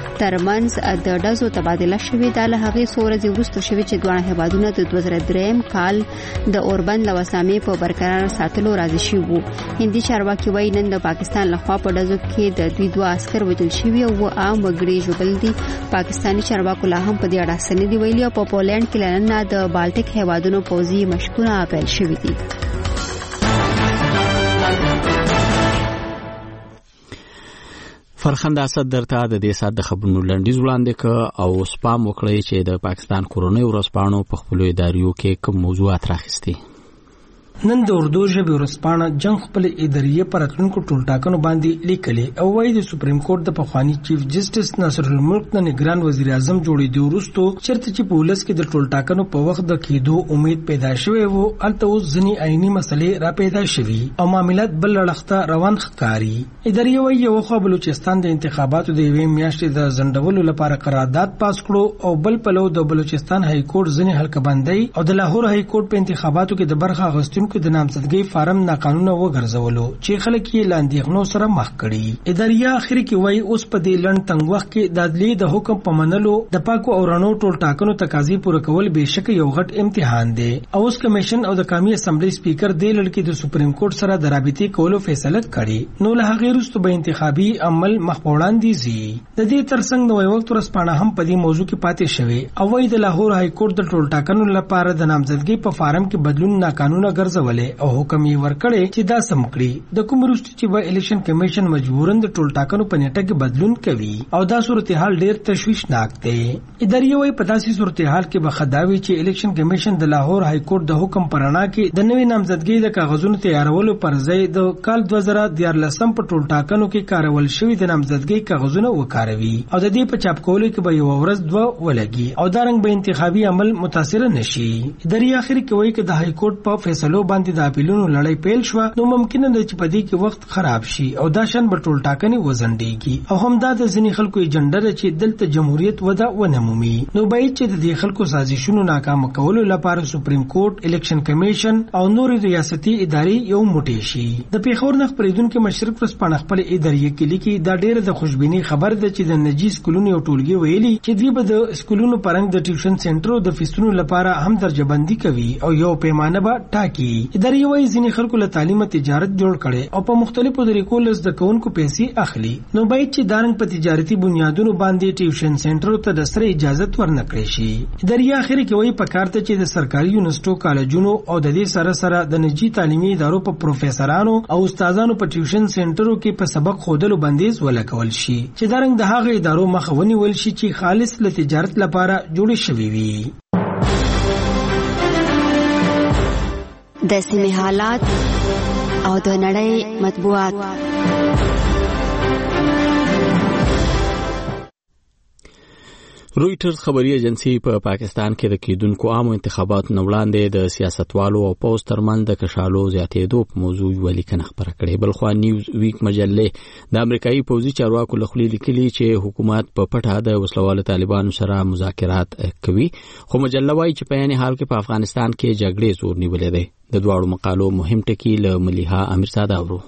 Speaker 7: ترمنځ د ډزو تبادله شوې ده. له هغې څو ورځې وروسته شوې چې دواړه هیوادونه د دوه زره درېیم کال د اوربند له وسلامې په برقرار ساتلو راضي شوي وو. هندي چارواکي وايي نن د پاکستان لخوا په ډزو کې د دوی دوه عسکر وژل شوي او عام وګړي ژوبل دي. پاکستاني چارواکو لا هم په دې اړه څه نه دي ویلي او په پولینډ کې له نن د بالټیک هیوادونو پوځي مشقونه پیل شوي دي.
Speaker 1: فرخنده اسد درته د دې سات د خبرونو لنډیز وړاندې ک او سپام وکړی چې د پاکستان کورونی ورځپاڼو په خپل اداریو کې کوم موضوعات راخستي.
Speaker 10: نن د اردو ژبې ورځپاڼه جنگ خپل اداریه پر راتلونکو ټولټاکنو باندې لیکلي او وايي د سپریم کورټ د پخوانی چیف جسټس ناصر الملک د نگران وزیر اعظم جوړېدو وروسته چرته چې په ولس کې د ټولټاکنو په وخت د کېدو امید پیدا شوی وو الته اوس ځینې آئینی مسلې را پیدا شوي او معاملات بل لړخته روان ښکاري. اداریه وايي یو خو بلوچستان د انتخاباتو د یوې میاشتې د ځنډولو لپاره قرارداد پاس کړو او بل پلو د بلوچستان های کورټ ځینې حلقبندۍ او د لاهور های کورټ په انتخاباتو کې د برخه اخیستونکو د نامزدګۍ فارم ناقانونه وګرځولو چې خلک یې لاندېغنو سره مخ کړي. اداریه اخر کې وایي اوس په دې لړ تنګ وخت کې د عدلیې د حکم په منلو د پاکو او رڼو ټول ټاکنو تقاضي پوره کول بهشکه یو غټ امتحان دی او اوس کمیشن او د قومي اسمبلی سپیکر د لړ کې د سپریم کورټ سره د رابطې کولو فیصله کړي نو له هغې وروسته به انتخابي عمل مخ په وړاندې ځي. د دې ترڅنګ نوې وخت ورځپاڼه هم په دې موضوع کې پاتې شوې او وایي د لاهور های کورټ د ټول ټاکنو لپاره د نامزدګۍ په فارم کې بدلون ناقانونه ګرځولې او حکم یې ورکړی چې دا سم کړي. د کوم وروسته چې به الیکشن کمیشن مجبورن د ټول ټاکنو په نیټه کې بدلون کوي او دا صورتحال ډیر تشویشناک دی. اداریه وايي په داسې صورتحال کې به خداوي چې الیکشن کمیشن د لاهور های کورټ د حکم پرانا کې د نوې نامزدګۍ د کاغذونو تیارولو پر ځای د کال دوه زره دیارلسم په ټول ټاکنو کې کارول شوی د نامزدګۍ کاغذونه وکاروي او د دې په چاپ کولو کې به یو ورځ دوه ولګي او دا رنګ به انتخابي عمل متاثر نشي. اداریه اخر کې وايي چې د های کورټ په فیصلو مسلو باندې د اپیلونو لړۍ پیل شو نو ممکن ده چې په دې کې وخت خراب شي او دا شان به ټول ټاکنې وزندېږي او هم دا د ځینې خلکو ایجنډا ده چې دلته جمهوریت وده ونه مومي نو باید چې د دې خلکو سازشونو ناکام کولو لپاره سپریم کورټ الیکشن کمیشن او نور ریاستي ادارې یو موټی شي د پیښور نه خبرېدونکو مشرق ورځپاڼه خپل ادارې کې لیکي دا ډېر د خوشبیني خبر ده چې د نجی سکولونو یو ټولګي ویلي چې دوی به د سکولونو پرنګ د ټیوشن سنټرو د فیسونو لپاره هم درجه بندي کوي او یو پیمانه به ټاکي ادارې وايي ځینې خلکو له تعلیم تجارت جوړ کړي او په مختلفو طریقو له زده کوونکو پیسې اخلي نو باید چې دارنګ په تجارتي بنیادونو باندې ټیوشن سنټرو ته د سره اجازه ورنکړي شي ادارې اخر کې وایي په کار ته چې د سرکاري یونیورسيټو کالجونو او د دې سره سره د نجی تعلیمي ادارو په پروفیسورانو او استادانو په ټیوشن سنټرو کې په سبق خودلو بندیز ولګول شي چې دارنګ د هغه ادارو مخه ونیول شي چې خالص له تجارت لپاره جوړې شوي وي
Speaker 7: د سیمې حالات او د نړۍ مطبوعات
Speaker 1: رويټرز خبري ایجنسی په پا پاکستان کې د کېدونکو عامو انتخاباتو نه وړاندې د سیاستوالو او پوز ترمنځ د کشالو زیاتېدو په موضوع یوه لیکنه خپره کړې بلخوا نیوز ویک مجلې د امریکایي پوځي چارواکو له خولې لیکلي چې حکومت په پټه د وسلوالو طالبانو سره مذاکرات کوي خو مجله وايي چې په یعنی حال کې په افغانستان کې جګړې زور نیولې ده د دواړو مقالو مهم ټکي له مليحه امیرزاده اورو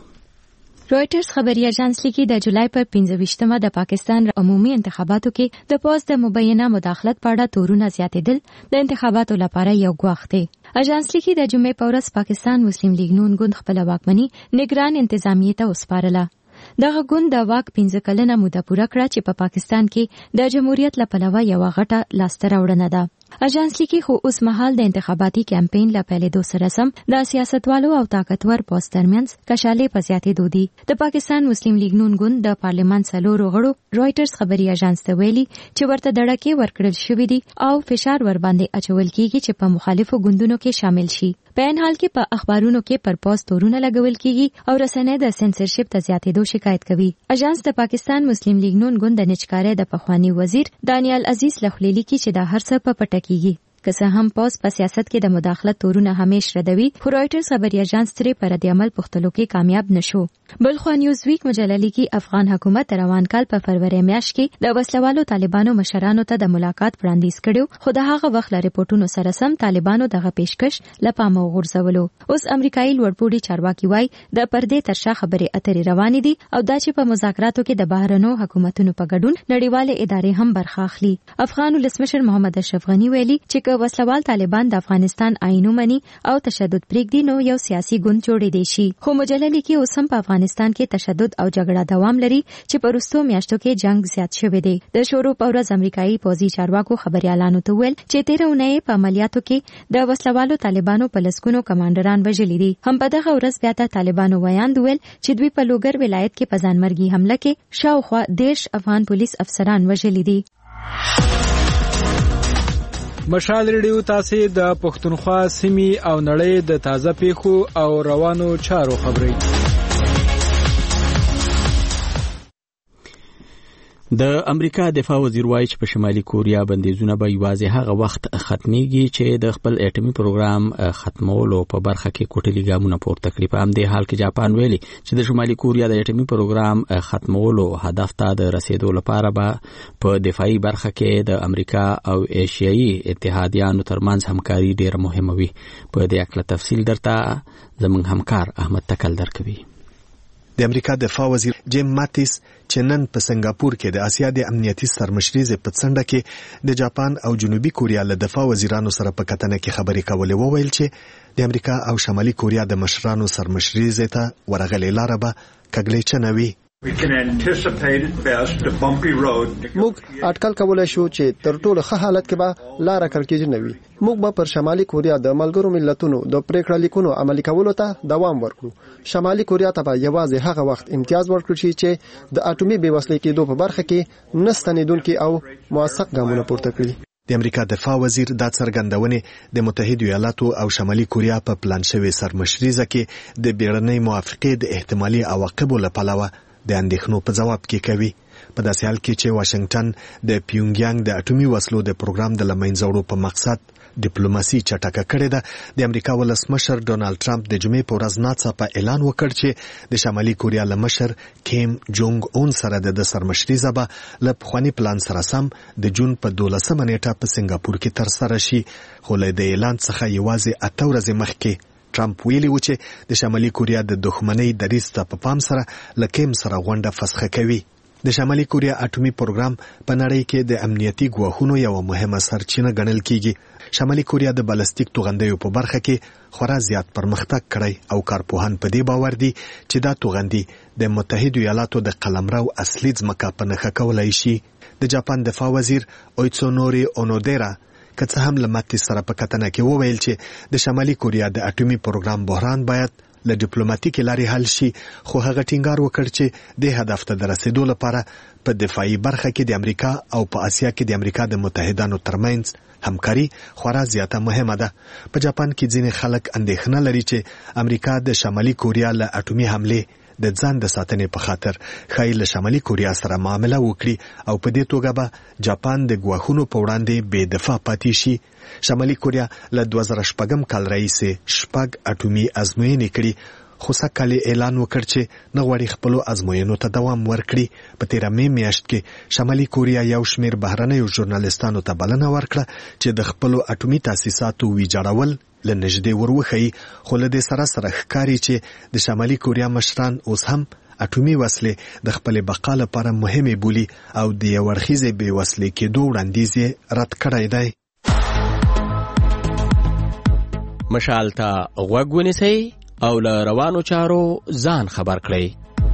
Speaker 14: رويټرز خبري اژانس لیکي د جولای پر پنځه ویشتمه د پاکستان عمومي انتخاباتو کې د پوز د مبینه مداخلت په اړه تورونه زیاتېدل د انتخاباتو لپاره یو ګواښ دی اژانس لیکي د جمعې په ورځ پاکستان مسلم لیگ نون ګوند خپل واکمني نگران انتظامیې ته وسپارله دغه ګوند د واک پنځه کلنه موده پوره کړه چې په پا پاکستان کې د جمهوریت لپاره یو غټه لاسته راوړنه ده اژانس لیکي خو اوس مهال د انتخاباتي کمپاین لا پیلېدو سره سم د سیاستوالو او طاقتور پوز ترمنځ کشالې په زیاتېدو دي د پاکستان مسلم لیگ نون ګوند د پارلمان څلورو غړو رويټرز خبري اژانس ته ویلي چې ورته دړکې ورکړل شوې دي او فشار ور باندې اچول کیږي چې په مخالفو ګوندونو کې شامل شي په ان حال کې په اخبارونو کې پر پوز تورونه لګول کیږي او رسنۍ د سنسرشپ ته زیاتېدو شکایت کوي اژانس د پاکستان مسلم لیگ نون ګوند د نچکارۍ د پخوانی وزیر دانیال عزیز لخلیلی کې چې د هر څه په پټه کیږي که څه هم پوز په سیاست کې د مداخلت تورونه همیش ردوي خو رويټرز خبري اژانس ترې پر رد عمل پختلو کې کامیاب نشو بلخوا نیوز ویک مجله لیکي افغان حکومت روان کال په فروری میاشت کې د وسلوالو طالبانو مشرانو ته د ملاقات وړاندیز کړو خو د هغه وخت لري پورتونو سره سم طالبانو دغه پیشکش لپاره وغورځولو اوس امریکایي لوړپوړي چارواکي وای د پردې ترشا خبرې اترې روانې دي او دا چې په مذاکراتو کې د بهرنو حکومتونو په ګډون نړیواله ادارې هم برخه اخلي افغان ولسمشر محمد اشرف غنی ویلي چې وسلوال طالبان د افغانستان آئین ومني او تشدد پرېږدي نو یو سیاسي ګوند جوړېدی شي خو مجله لیکي اوس هم په افغانستان کې تشدد او جګړه دوام لري چې په وروستو میاشتو کې جنگ زیات شوی دی د شورو په ورځ امریکایي پوځي چارواکو خبريالانو ته ویل چې تیره اونۍ په عملیاتو کې د وسلوالو طالبانو په لسګونو کمانډران وژلي دي هم په دغه ورځ بیا د طالبانو ویاند ویل چې دوی په لوګر ولایت کې په ځانمرګي حمله کې شاوخوا دیش افغان پولیس افسران وژلي دي
Speaker 3: مشال ریډیو تاسو د پښتونخوا سیمې او نړۍ د تازه پیښو او روانو چارو خبري
Speaker 1: د امریکا دفاع وزیر وایي چې په شمالي کوریا بندیزونه به یوازې هغه وخت ختميږي چې د خپل اټومي پروګرام ختمولو په برخه کې کوټلي ګامونه پورته کړي په همدې حال کې جاپان ویلي چې د شمالي کوریا د اټومي پروګرام ختمولو هدف ته د رسیدو لپاره به په دفاعي برخه کې د امریکا او ایشیایي اتحادیانو ترمنځ همکاري ډېره مهمه وي په دې اړه تفصیل درته زموږ همکار احمد تکل درکوي
Speaker 9: د امریکا دفاع وزیر جیم ماتیس چې نن په سنگاپور کې د اسیا د امنیتي سرمشريزې په څنډه کې د جاپان او جنوبي کوریا له دفاع وزیرانو سره په کتنه کې خبرې کولې وویل چې د امریکا او شمالي کوریا د مشرانو سرمشريزې ته ورغلې لار به کګلې چنوي
Speaker 11: موږ اټکل کولای شو چې تر ټولو ښه حالت کې به لار کړکېج نه وي موږ به پر شمالي کوریا د ملګرو ملتونو د پریکړه لیکونو عملي کولو ته دوام ورکړو شمالي کوریا ته به یوازې هغه وخت امتیاز ورکړل شي چې د اټومي بېوسلۍ کېدو په برخه کې نستنیدونکي او موثق ګامونه پورته کړي
Speaker 9: د امریکا دفاع وزیر دا څرګندونې د متحده ایالاتو او شمالي کوریا په پلان شوی سرمشريزه کې د بیړنۍ موافقې د احتمالي عواقبو لپاره د اندېښنو په جواب کې کوي په داسې حال کې چې واشنگټن د پیونګیانګ د اټومي وسلو د پروګرام د لمنځه وړو په مقصد ډیپلوماسي چټکه کړې ده. د امریکا ولسمشر ډونالد ټرمپ د جمعې په ورځ ناڅاپه اعلان وکړ چې د شمالي کوریا له مشر کیم جونګ اون سره د سرمشري به له پخواني پلان سره سم د جون په دولسمه نیټه په سنگاپور کې ترسره شي. خو له د اعلان څخه یوازې اته ورځې مخکې ټرمپ ویلي و چې د شمالي کوریا د دښمنۍ دریځ ته په پام سره له کیم سره غونډه فسخه کوي. د شمالي کوریا اټومي پروګرام په نړۍ کې د امنیتي ګواښونو یو مهمه سرچینه ګڼل کیږي. شمالي کوریا د بالستیک توغندیو په برخه کې خورا زیات پرمختګ کړی او کارپوهان په دې باور دي چې دا توغندي د متحده ایالاتو د قلمرو اصلي ځمکه په نښه کولای شي. د جاپان دفاع وزیر اویتسونوري اونودیرا که څه هم له ماتې سره په کتنه کې وویل چې د شمالي کوریا د اټومي پروګرام بحران باید له ډیپلوماټیکي لارې حل شي، خو هغه ټینګار وکړ چې د هدف ته د رسیدو لپاره په دفاعي برخه کې د امریکا او په اسیا کې د امریکا د متحدانو ترمنځ همکاري خورا زیاته مهمه ده. په جاپان کې ځینې خلک اندېښنه لري چې امریکا د شمالي کوریا له اټومي حملې د ځان د ساتنې په خاطر ښایي له شمالي کوریا سره معامله وکړي او په دې توګه به جاپان د ګواښونو په وړاندې بې دفاع پاتې شي. شمالي کوریا له دوه زره شپږم کال راهیسې شپږ اټومي ازموینې کړي، خو سږکال اعلان وکړ چې نه غواړي خپلو ازموینو ته دوام ورکړي. په تیره مې میاشت کې شمالي کوریا یو شمېر بهرنیو ژورنالستانو ته بلنه ورکړه چې د خپلو اټومي تاسیساتو ویجاړول له نږدې وروښيي، خو له دې سره سره ښکاري چې د شمالي کوریا مشران اوس هم اټومي وسلې د خپلې بقا لپاره مهمې بولي او د یو اړخیزې بې وسلې کېدو وړاندیز یې رد کړی دی.
Speaker 1: مشال ته غوږ ونیسئ او له روانو چارو ځان خبر کړئ.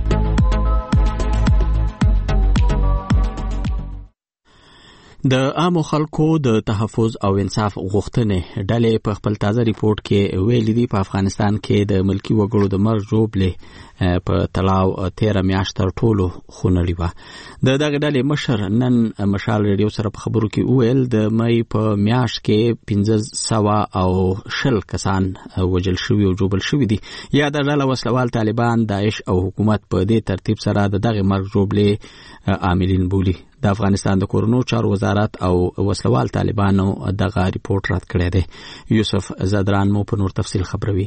Speaker 1: د عامو خلکو د تحفظ او انصاف غوښتنې ډلې په خپل تازه ریپورت کې ویلي دي په افغانستان کې د ملکی وګړو د مرګ ژوبلې په تلاو تیره میاشت تر ټولو خونړۍ وه. د دغې ډلې مشر نن مشال ریډیو سره په خبرو کې وویل د مۍ په میاشت کې پنځه سوه او شل کسان وژل شوي او ژوبل شوي دي. یاده ډله وسلوال طالبان، داعش او حکومت په دې ترتیب سره د دغې مرګ ژوبلې عاملین بولي. د افغانستان د کورونو چارو وزارت او وسلوال طالبانو دغه ریپورت رد کړی دی. یوسف زدران مو په نور تفصیل خبروي.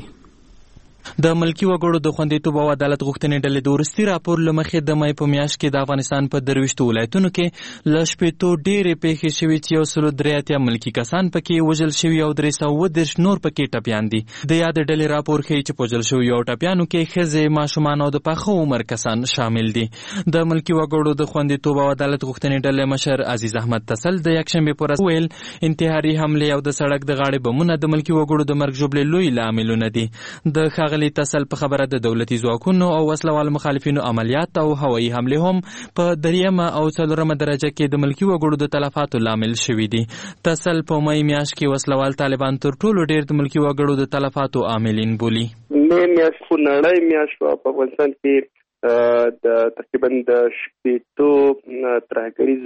Speaker 12: د ملکی وګړو د خوندیتوب او عدالت غوښتنې ډلې د وروستي راپور له مخې د مۍ په میاشت کې د افغانستان په درویشتو ولایتونو کې له شپېتو ډېرې پیښې شوي چې یو سلو درې اتیا ملکي کسان پکې وژل شوي او درې سوه اووه دېرش نور پکې ټپیان دي. د یادې ډلې راپور ښیي چې په وژل شویو او ټپیانو کې ښځې، ماشومان او د پاخه عمر کسان شامل دي. د ملکی وګړو د خوندیتوب او عدالت غوښتنې ډلې مشر عزیز احمد تسل د یکشنبې په ورځ ویل انتحاري حملې او د سړک د غاړې بمونه د ملکی وګړو د مرګ ژوبلې لوی لاملونه دي. د ښاغلي تسل په خبره د دولتي ځواکونو او وسلوال مخالفینو عملیات او هوایي حملې هم په دریمه او څلورمه درجه کې د ملکی وګړو د تلفاتو لامل شوي دي. تسل په مۍ میاشت کې وسلوال طالبان تر ټولو ډېر د ملکی وګړو د تلفاتو عاملین بولي.
Speaker 15: مې میاشت خو نړۍ میاشت په افغانستان کې د تقریبا د شپېتو ترهګریزو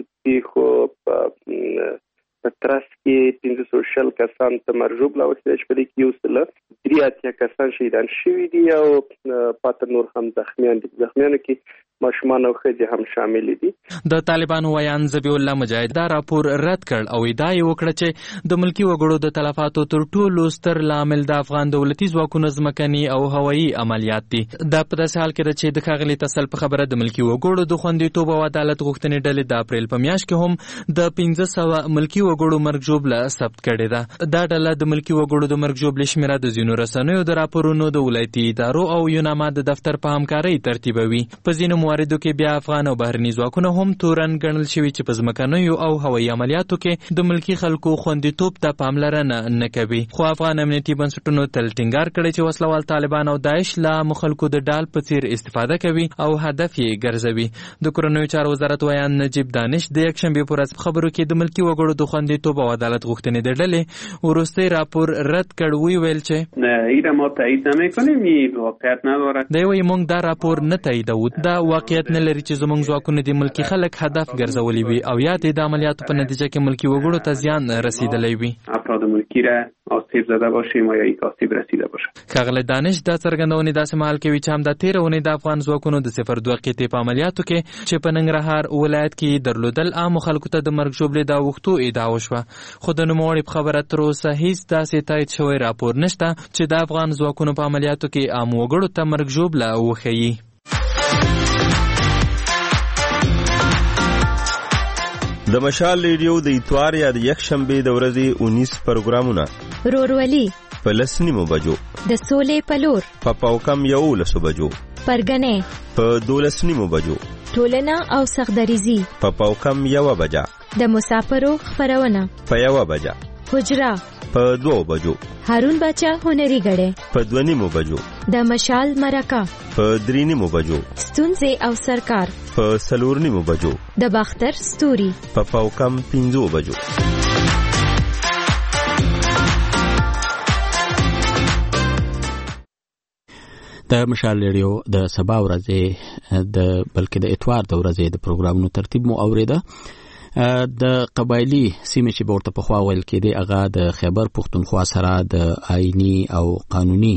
Speaker 15: پیښو په ترڅ کې پنځه سوه شل کسان ته مرګ ژوبله اوسېده چې په دې کې یو سل درې اتیا کسان شهیدان شوي دي او پاته نور هم زخمیان دي. زخمیانو کې ماشومان او ښځې هم شامل دي.
Speaker 12: د طالبانو ویان ذبیح الله مجاهد دا راپور رد کړ او ادعا یې وکړه چې د ملکی وګړو د تلفاتو تر ټولو ستر لامل د افغان دولتي ځواکونو ځمکني او هوایي عملیات دي. دا په داسې حال کې ده چې د ښاغلي تسل په خبره د ملکی وګړو د خوندیتوب او عدالت غوښتنې ډلې د اپریل په میاشت کې هم د پنځه سوه ملکی وګړو مرګ ژوبله ثبت کړې ده. دا ډله د ملکی وګړو د مرګ ژوبلې شمېره د ځینو رسنیو د راپورونو د ولایتي ادارو او یوناما د دفتر په همکارۍ ترتیبوي. په ځینو مواردو کې بیا افغان او بهرني ځواکونه هم تورن ګڼل شوي چې په ځمکنیو او هوایي عملیاتو کې د ملکی خلکو خوندیتوب ته پاملرنه نه کوي. خو افغان امنیتي بنسټونو تل ټینګار کړی چې وسلوال طالبان او داعش له عامو خلکو د ډال په څیر استفاده کوي او هدف یې ګرځوي. د کورنیو چارو وزارت ویان نجیب دانش د یکشنبې په ورځ په خبرو کې د ملکی وګړو د خوندیتوب او عدالت غوښتنې د ډلې وروستی راپور رد کړ. وی ویل چې
Speaker 16: نه ایره ما تایید نمی‌کنیم، این واقعیت نداره.
Speaker 12: دی وی موږ دا راپور نه تاییدوو. دا واقعیت نه لري چې زموږ ځواکونه د ملکی خلک هدف ګرځولي وي او یا د عملیاتو په نتیجه کې ملکی وګړو ته زیان رسیدلی وي.
Speaker 16: افراد ملکی را آسیب زده باشیم یا یک آسیب رسیده باشه.
Speaker 12: ښاغلی دانش دا څرګندونې داسې مهال کوي چې همدا تېره اونۍ د افغان ځواکونو د صفر دوه قطعې په عملیاتو کې چې په ننګرهار ولایت کې درلودل عامو خلکو ته د مرګ ژوبلې د اوښتو ادعا وشوه، خو د نوموړي په خبره تر اوسه هیڅ داسې تایید شوی راپور نشته چې د افغان ځواکونو په عملیاتو کې عامو وګړو ته مرګ ژوبله وښیي.
Speaker 17: د مشال ریډیو د اتوار یا د یکشنبې د ورځې اونیس پروګرامونه:
Speaker 14: رورولي
Speaker 17: په لس نیمو بجو،
Speaker 14: د سولې په لور
Speaker 17: په پاوکم یولسو بجو،
Speaker 14: پرګنې
Speaker 17: په دولس نیمو بجو،
Speaker 14: ټولنه او سخدریزي
Speaker 17: په پاوکم یوه بجه،
Speaker 14: د مسافرو خبرونه
Speaker 17: په یوه بجه،
Speaker 14: حجره
Speaker 17: په دوه بجو،
Speaker 14: هارون بچا هنري غړې
Speaker 17: په دوه نیمو بجو،
Speaker 14: د مشال مرکه
Speaker 17: په درې نیمو بجو،
Speaker 14: ستونزې او سرکار
Speaker 17: په څلور نیمو بجو،
Speaker 14: د باختر ستوري
Speaker 17: په پاوکم پنځو بجو.
Speaker 1: د مشال ریډیو د سبا ورځې د بلکې د اتوار د ورځې د پروګرامونو ترتیب مو اوریده. د قبایلی سیمې چې ورته پخوا ویل کېدې هغه د خیبر پښتونخوا سره د آئینی او قانوني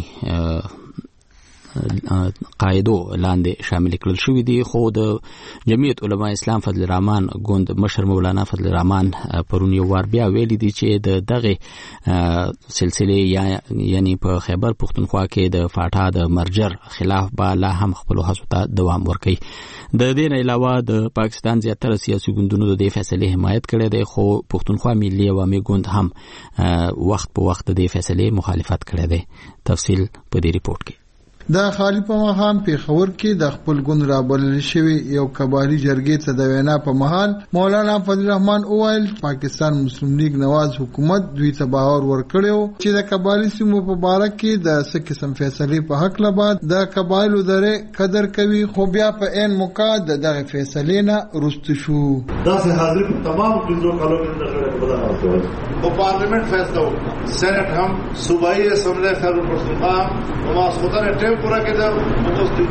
Speaker 1: قاعدو لاندې شامل کړل شوې دي، خو د جمعیت علما اسلام فضل الرحمن ګوند مشر مولانا فضل الرحمن پرون یو وار بیا ویلي دي چې د دغه سلسله یعنی په خیبر پښتونخوا کې د فاټا د مرجر خلاف به لا هم خپل هڅو ته دوام ورکوي. د دې نه علاوه د پاکستان زیاتره سیاسي ګوندونو د دې فیصلې حمایت کړی دی، خو پښتونخوا ملي عوامي ګوند هم وخت په وخت د دې فیصلې مخالفت کړی دی. تفصیل په دې ریپورت کې.
Speaker 18: د خالی په مهام پیښور کې د خپل ګوند رابلل شوی یو قبایلی جرګې ته د وینا په مهال مولانا فضل الرحمن اوایل پاکستان مسلم لیگ نواز حکومت دوی ته باور ورکړیو چې د قبایلی سیمو په باره کې د څه قسم فیصلې په حق لباد د قبایلو درې قدر کوي، خو بیا په عین موقع د دغه فیصلې نه رست شو.
Speaker 24: داسې حاضر تمام پنځو کالو کې د بدن راځي په پارلیمنت فیصله وکړه، سېنات هم صوبایي اسمبلی خیبر پښتونخوا او ماسخوتن ټیم پورا کېده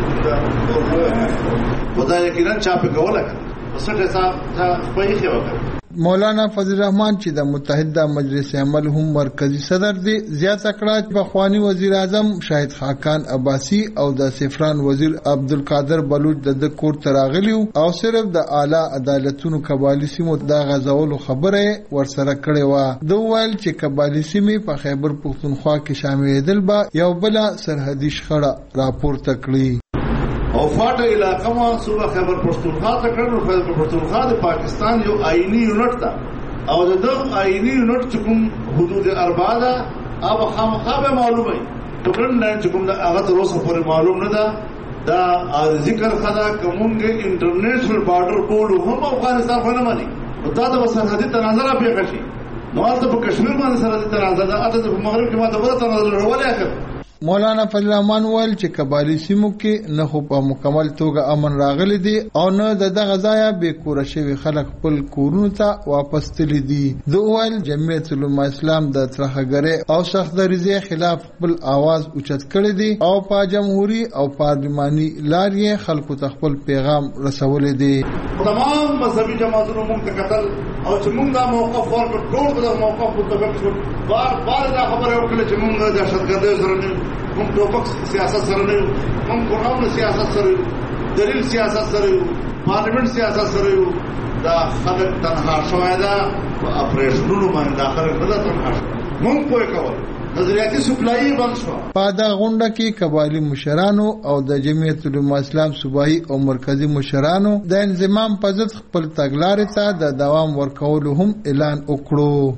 Speaker 24: خدای یقینا چا په کوله وسټه صاحب په یې وکړه.
Speaker 18: مولانا فضل الرحمن چې د متحده مجلس عمل هم مرکزی صدر دی زیاته کړه چې بخوانی وزیر اعظم شاهد خاقان عباسی او د سفران وزیر عبدالقادر بلوچ د کور تراغلی او صرف د اعلی عدالتونو قبایلی سیمو د غزولو خبره ورسره کړې و. د ویل چې قبایلی سیمې په خیبر پښتونخوا کې شاملېدل به یو بل سرحدي شخړه راپورته کړي
Speaker 24: او فاټه علاقه ما صوبه خیبر پښتونخوا ته کړو. خیبر پښتونخوا د پاکستان یو آئینی یونټ ده او د دغه آئینی یونټ چې کوم حدود اربعه ده او خامخا به معلومه وي ټولن نه چې کوم د هغه تر اوسه پورې معلوم نه ده. دا ذکر خدا کومګ انټرنیشنل بارډر بولو هم افغانستان خو نه مانی او دا د سرحدي تناظر پیښ شي نو تاسو په کشمیر باندې سرحدي تناظر ده اته په مغرب کې ما د بل تناظر ولې اخر.
Speaker 18: مولانا فضل الرحمن ویل چې قبایلی سیمو کې نه خو په مکمل توګه امن راغلی دی او نه د دغه ځای به کور شوی خلک خپل کورونو ته واپس تللی دي. د ویل جمعیت علما اسلام د ترهګری او سختدریزي خلاف خپل आवाज اوچت کړی دی او په جمهوریت او پارلماني لارې خلکو ته خپل پیغام رسولې دي.
Speaker 24: تمام مذهبي جماعتونو موږ ته قتل او چې موږ دا موقف ورکړ ټول د موقف متفق شو. بار بار دا خبره وکړه چې موږ د دهشتګردۍ سره نه موږ ټوپک سیاست سره نه یو، موږ قانون سیاست سره یو، دلیل سیاست سره یو، پارلیمنت سیاست سره یو. دا خلک تنها شوی دا په اپریشنونو باندې داخله نه تنها موږ پوه کول نظریاتي سپلای بند شو. په دا
Speaker 18: غونډه کې قبایلی مشرانو او د جمعیت علما اسلام صوبایي او مرکزی مشرانو د انضمام په ضد خپل تګلارې ته د دوام ورکولو هم اعلان وکړو.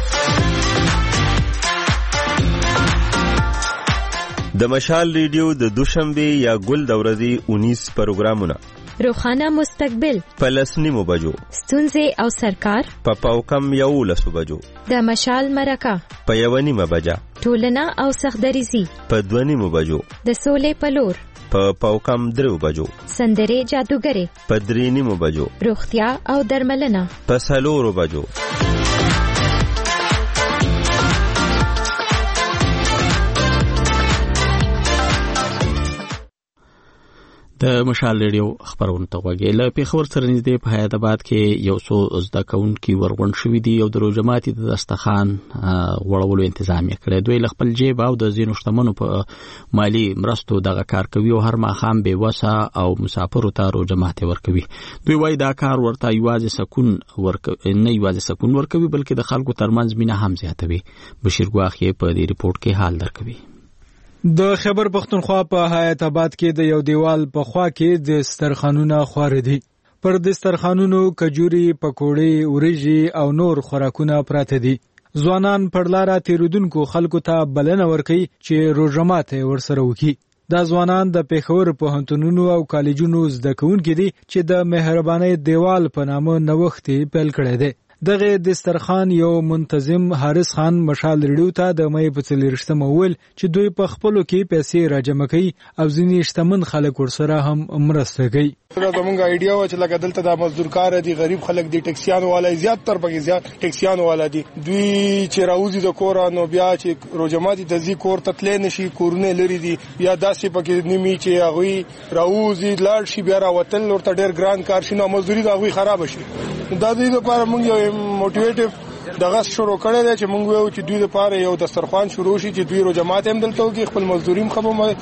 Speaker 17: د مشال ریډیو د دوشنبه یا ګل د ورځې اونیس پروګرامونه:
Speaker 14: روخانه مستقبل
Speaker 17: په لس نیمو بجو،
Speaker 14: ستونزې او سرکار
Speaker 17: په پاوکم یولسو بجو،
Speaker 14: د مشال مرکه
Speaker 17: په یوه نیمه بجه،
Speaker 14: ټولنه او سختدریزي
Speaker 17: په دوه نیمو بجو،
Speaker 14: د سولې په لور
Speaker 17: په پاوکم درو بجو،
Speaker 14: سندرې جادوګرې
Speaker 17: په درې نیمو بجو،
Speaker 14: روغتیا او درملنه
Speaker 17: په څلورو بجو.
Speaker 1: د مشال ریډیو خبرونه ته وګورئ. له پیښور سره نږدې په حیات آباد کې یو څو زده کوونکي ورغونډ شوي دي او د روژه ماتي د دسترخوان وړولو تنظیم یې کړی. دوی له خپل جیب او د ځینو شتمنو په مالی مرستو دغه کار کوي او هر ماښام بې وسه او مسافرو ته روژه ماتي ورکوي. دوی وایي دا کار ورته یوازې سکون ورکوي، نه یوازې سکون ورکوي بلکې د خلکو ترمنځ مینه هم زیاتوي. بشیر ګواخ یې په دې ریپورت کې حال درکوي.
Speaker 3: د خیبر پختونخوا په حیات آباد کې د یو دیوال په خوا کې د دسترخوانونه خواره دي. پر دسترخوانونو کجوري، پکوړې، وریجې او نور خوراکونه پراته دي. ځوانان پر لاره تیرودونکو خلکو ته بلنه ورکوي چې روژه ماتي ورسره وکړي. دا ځوانان د پیښور پوهنتونونو او کالجونو زده کوونکي دي چې د مهربانۍ دیوال په نامه نوښت پیل کړی دی. دغه دسترخوان یو منتظم حارث خان مشال ریډیو ته د مې په څلورشتمه ویل چې دوی په خپلو کې پیسې راجمع کوي او ځینې شتمن خلک ورسره هم مرسته کوي.
Speaker 4: دا زمونږ ایډیا و چې لکه دلته د مزدور کار دي، غریب خلک دي، ټیکسیانو والا زیات تر پکې زیات ټیکسیانو والا دي. دوی چې راوځي د کور نو بیا چې روژه ماتي د ځي کور ته تللی نشي، کورونه لري دي، بیا داسې پکې نیمي چې هغوی راوځي لاړ شي بیا راوتل ورته ډېر ګران کار شي، نو مزدوري د هغوی خراب شي. دا دوی لپاره موږ یو موټیویټیو دغه شروع کړی دی چې موږ وایو چې دوی لپاره یو دسترخوان شروع شي چې دوی روژه ماتي هم دلته وکړي، خپل مزدوري هم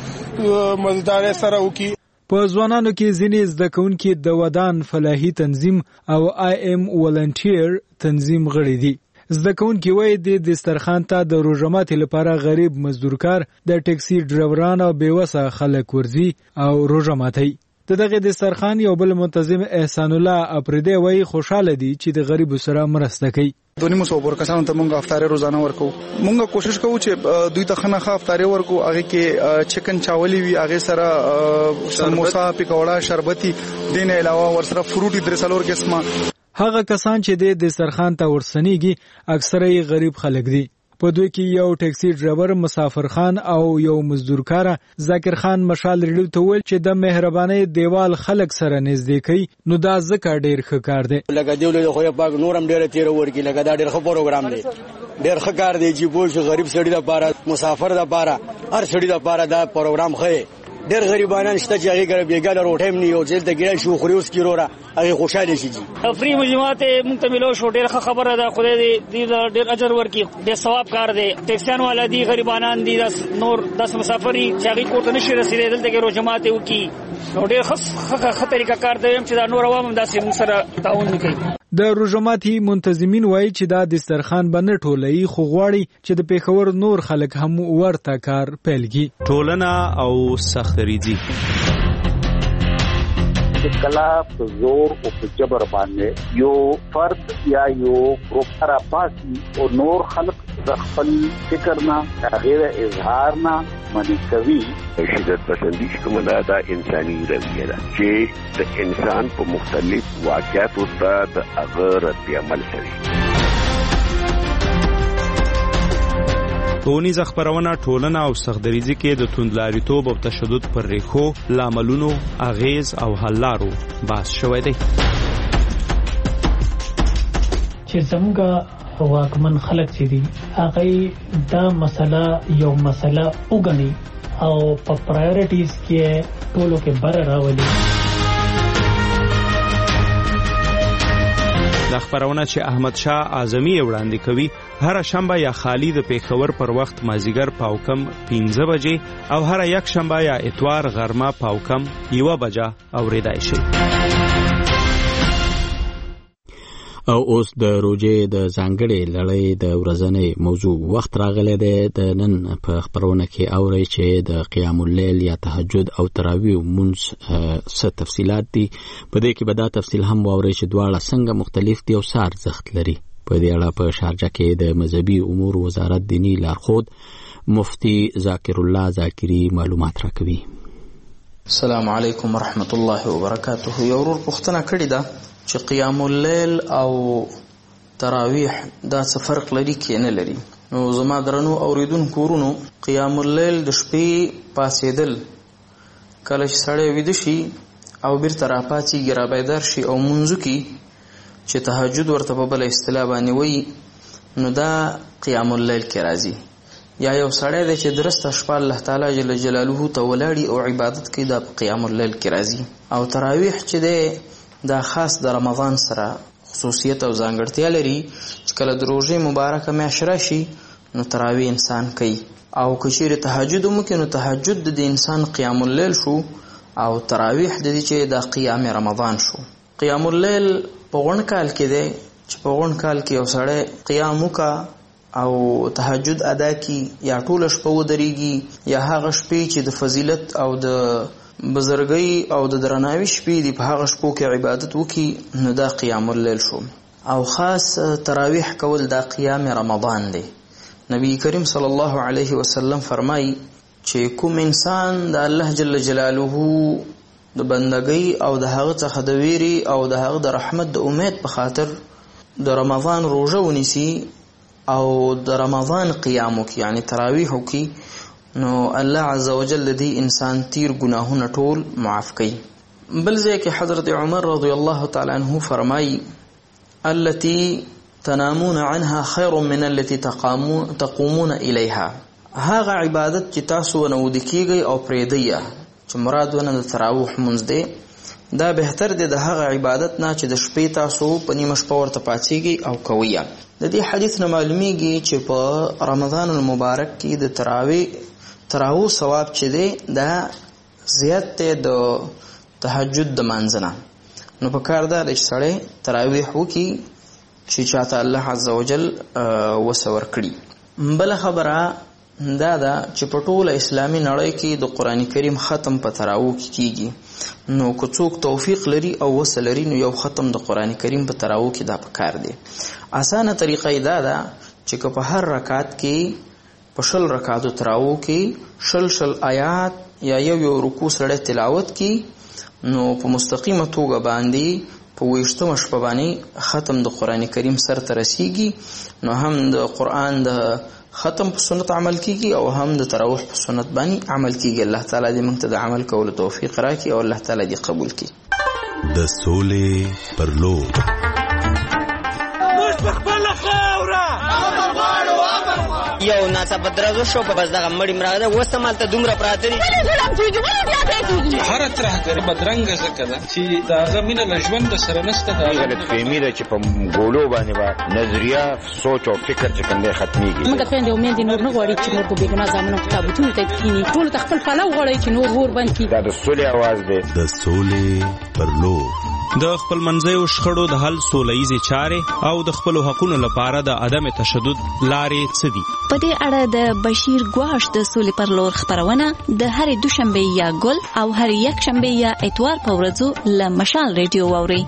Speaker 4: ښه مزدارۍ سره وکړي. په ځوانانو کې ځینې زده کوونکي د ودان فلاحي تنظیم او آی ایم ولنټیر تنظیم غړي دي. زده کوونکي وایي د دسترخوان ته د روژه ماتي لپاره غریب مزدورکار، د ټیکسي ډرایوران او بېوسه خلک ورځي او روژه ماتي. د دغه دسترخوان یو بل منتظم احسان الله اپریدی وایي خوشاله دي چې د غریبو سره مرسته کوي.
Speaker 19: دونی مو صبر کسانو ته مونږه افطاری روزانه ورکو. مونږه کوشش کوو چې دوی ته خنخه افطاری ورکو، هغه کې چکن چاولی وي، هغه سره سموسا، پکوړه، شربتي، دین علاوه ورسره فروټي درې څلور قسمه. هغه کسان چې د دسترخوان ته ورسنیږي اکثره غریب خلک دي. په دوی کې یو ټیکسي ډرایور مسافر خان او یو مزدورکار ذاکر خان مشال ریډیو ته ویل چې د مهربانۍ دیوال خلک سره نږدې کوي، نو دا ځکه ډیر ښه کار دی.
Speaker 20: لکه دیول خو یې پاک نورم ډیر تیر ورکی، لکه دا ډیر ښه پروګرام دی، ډیر ښه کار دی چې بوج غریب سړي لپاره، مسافر لپاره، هر سړي لپاره دا پروګرام ښه. ډېر غریبانان شته چې هغه ګر بیګاله روټه هم نه یو ځل ته ګرای شو خوري اوس کی رورا هغه خوشاله شي.
Speaker 21: فری مجموعات مونږ ته ملو شو، ډېر ښه خبره ده، خدای دې ډېر اجر ورکړي، ډېر ثواب کار دی. ټیکسیان والا دي، غریبانان دي، نور داس مسافري چې هغه کوته نشي رسیدل دلته کې روزه ماته وکي، نو ډېر ښه ښه طریقه کار دی چې دا نور عوام هم داسې موږ سره تعاون وکړي.
Speaker 3: د روژه ماتي منتظمین وایي چې دا دسترخوان به نه ټولوي، خو غواړي چې د پیښور نور خلک هم ورته کار پیل کړي.
Speaker 17: ټولنه او سختریزي
Speaker 25: کلا په زور او په جبر باندې یو فرد یا یو گروپ را پاسي او نور خلق د خپل فکر نه غیر اظهار نه منی کوي.
Speaker 26: شدت پسندی کوم دا انساني رویه ده چې د انسان په مختلف واقعاتو ته د هغه رد عمل کوي.
Speaker 17: ټولنیز خبرونه ټولنه او سختدریزي کې د توندلاریتوب او تشدد پر ریښو، لاملونو، اغیز او حل لارو بحث شوی دی.
Speaker 27: چې څنګه واکمن خلک چې دي هغه دا مسله یو مسله وګڼي او په پرایورټیز کې ټولو کې بر راولي.
Speaker 17: د خبرونه چې احمد شاه اعظمي وړاندې کوي هر شنبه یا خالی د پیښور پر وخت مازیګر پاوکم پنځه بجې او هر یک شنبه یا اتوار غرمه پاوکم یو بجه اوریدای شي.
Speaker 1: او اوس د روزې د ځانګړې لړۍ د ورځنۍ موضوع وخت راغلی دی. د نن په خبرونه کې اورئ چې د قیام اللیل یا تهجد او تراویح مونځ څه تفصیلات دي. په دې کې به دا تفصیل هم واورئ چې دواړه څنګه مختلف دي او څه ارزښت لري. په دې اړه په شارجه کې د مذهبي امور وزارت دینی لارښود مفتی ذاکر الله ذاکری معلومات راکوي.
Speaker 28: السلام علیکم ورحمت الله وبرکاته. یو ورور پوښتنه کړې ده چې قیام اللیل او تراویح دا څه فرق لري کې نه لري. نو زما درنو اوریدونکو ورونو، قیام اللیل د شپې پاسېدل کله چې سړی ویده شي او بیرته راپاڅېږي، رابیدار شي او مونځ وکړي چې تهجد ورته په بله اصطلاح باندې وایي، نو دا قیام اللیل کې راځي. یا یو سړی دی چې درسته شپه الله تعالی جل جلاله ته ولاړي او عبادت کوي دا په قیام الليل کې راځي. او تراویح چې دی دا خاص د رمضان سره خصوصیت او ځانګړتیا لري چې کله د روژې مبارکه میاشت راشي نو تراویح انسان کوي، او که چیرې تهجد وکړي نو تهجد د انسان قیام الليل شو، او تراویح د دې چې د قیام رمضان شو. قیام الليل په غون کال کې دی چې په غون کال کې یو سړی قیام وکړي او تهجد ادا کی یا ټول شپه ودرېږي یا هغه شپې چې د فضیلت او د بزرګۍ او د درناوي شپې دی په هغه شپو کې عبادت وکړي نو دا قیام الليل شو. او خاص تراویح کول دا قیام رمضان دی. نبی کریم صلی الله علیه وسلم فرمایي چې کوم انسان د الله جل جلاله د بندګۍ او د هغه څخه د ویری او د هغه د رحمت د امید په خاطر د رمضان روزه ونیسي او د رمضان قیام وکړي یعنی تراویح وکړي نو الله عز وجل دې انسان تیر گناهونه ټول معاف کوي. بل ځای کې حضرت عمر رضی الله تعالی عنہ فرمایي التي تنامون عنها خير من التي تقامون تقومون اليها. هغه عبادت چې تاسو ونود کیږي او پرېدیا چې مراد ونه د تراویح منځ دی دا بهتر دی د هغه عبادت نه چې د شپې تاسو په نیمه شپه ورته پاتېږي او کوي. د دې حدیث نه معلومیږي چې په رمضان المبارک کې د تراویح تراویح ثواب چې دی دا زیات دی د تهجد د منځ نه. نو په کار دا چې سړی تراویح وکړي چې چاته الله عز وجل وسور کړي. بل خبره دا دا چې په ټوله اسلامي نړۍ کې د قرآن کریم ختم په تراویح کې کیږي. نو که څوک توفیق لري او وسه لري نو یو ختم د قرآن کریم په تراویح کې دا پکار دی. اسانه طریقه دا ده چې که په هر رکعت کې په شل رکعاتو تراویح کې شل شل آیات یا یو یو رکوع سره تلاوت کی نو په مستقیمه توګه باندې په ویشتمه شپه باندې ختم د قرآن کریم سر ته رسیږي. نو هم د قرآن د ختم په سنت عمل کیږي او هم د تراویح په سنت باندې عمل کیږي. الله تعالی دې موږ ته د عمل کولو توفیق راکړي او الله تعالی دې قبول کړي.
Speaker 2: د سولې پر لور
Speaker 5: یو ناڅاپه درزو شو په بس دغه مړی مراده وسته مالته دومره پراته دي
Speaker 6: هر ترهګر بدرنګ زکه ده چې داغه مینه له ژوند سره نشته. دا
Speaker 8: غلط فهمي ده چې په ګولو باندې با نظریه سوچ او فکر چې کنده ختميږي.
Speaker 10: موږ ته د امید نور نه غواړي چې نور په بیګنا ځامنو کتابونه ته کینی ټول خپل پلاو غواړي چې نور ور باندې کی.
Speaker 8: دا د سولې आवाज ده.
Speaker 2: د سولې پر لور
Speaker 17: د خپل منځیو شخړو د حل سولهیزې چارې او د خپلو حقونو لپاره د عدم تشدد لارې څه دي؟
Speaker 13: په دې اړه د بشیر ګواش د سولې پر لور خبرونه د هرې دوشنبه یا ګل او هرې یک شنبه یا اتوار په ورځو له مشال ریډیو واوري.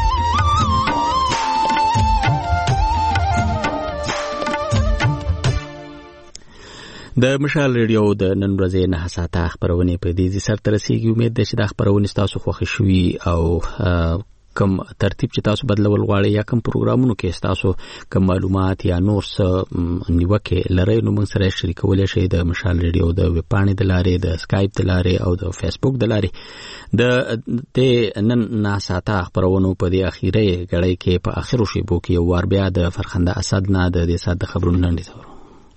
Speaker 1: د مشال ریډیو د نن ورځې نه ساعته خبرونه په دې سر تر رسیدي. امید ده چې د خبرونه تاسو خوښ شوي او کم ترتیب چې تاسو بدلول غواړئ یا کم پروګرامونو کې تاسو کم معلومات یا نور څه نیوکه لرئ نو موږ سره شریکولای شئ د مشال ریډیو د ویب پاڼې د لارې د اسکایپ د لارې او د فیسبوک د لارې. د د نن نه ساعته خبرونه په دې اخیری غړي کې په اخرو شیبو کې یو وار بیا د فرخنده اسد نه د دې ساعت خبرونه نن دي.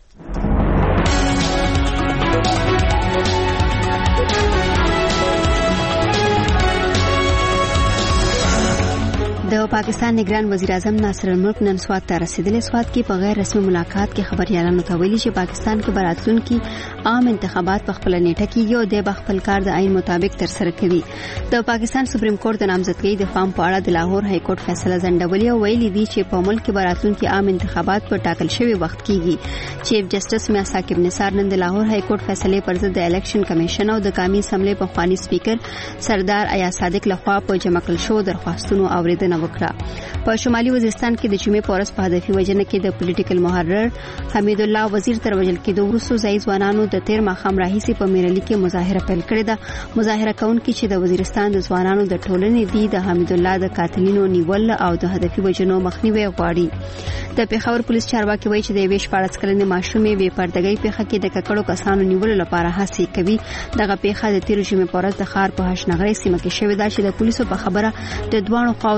Speaker 7: د پاکستان نگران وزیر اعظم ناصر الملک نن سوات ته رسیدلی. سوات کې په غیر رسمي ملاقات کې خبريالانو ته ویلي چې پاکستان کې براتلونکي عام انتخابات په خپل نیټه کېږي او د خپل کار د عین مطابق تر سره کوي. د پاکستان سپریم کورټ د نامزدګۍ د فارم په اړه د لاهور های کورټ فیصله ځنډولې او ویلي دي چې په ملک کې براتلونکي عام انتخابات په ټاکل شوی وخت کېږي. چیف جسټس میا ثاقب نثار نن د لاهور های کورټ فیصله پر ضد د الیکشن کمیشن او د قومي اسمبلی په خواني سپیکر سردار ایا صادق لخوا په جمع کړل شو درخواستونو اوریدنه وکړه. په شمالي وزیرستان کې د جمعې پورس په هدفي وجنه کې د پولیټیکل محرر حمید الله وزیر تر وجل کې د ورسو ځای ځوانانو د تیر ماخام راهیسي په میرالي کې مظاهره پیل کړې ده. مظاهره کوونکي چې د وزیرستان د ځوانانو د ټولنې دی د حمید الله د قاتلینو نیول او د هدفي وجنو مخنیوي غواړي. د پیښور پولیس چارواکي وایي چې د ویش پاړس کلنې ماشومې بې پردګۍ پیښه کې د ککړو کسانو نیولو لپاره هڅې کوي. دغه پیښه د تیر جمعې پورس د خار په هشنغري سیمه کې شوې ده چې د پولیسو په خبره د دوانو خواو ترمنځ د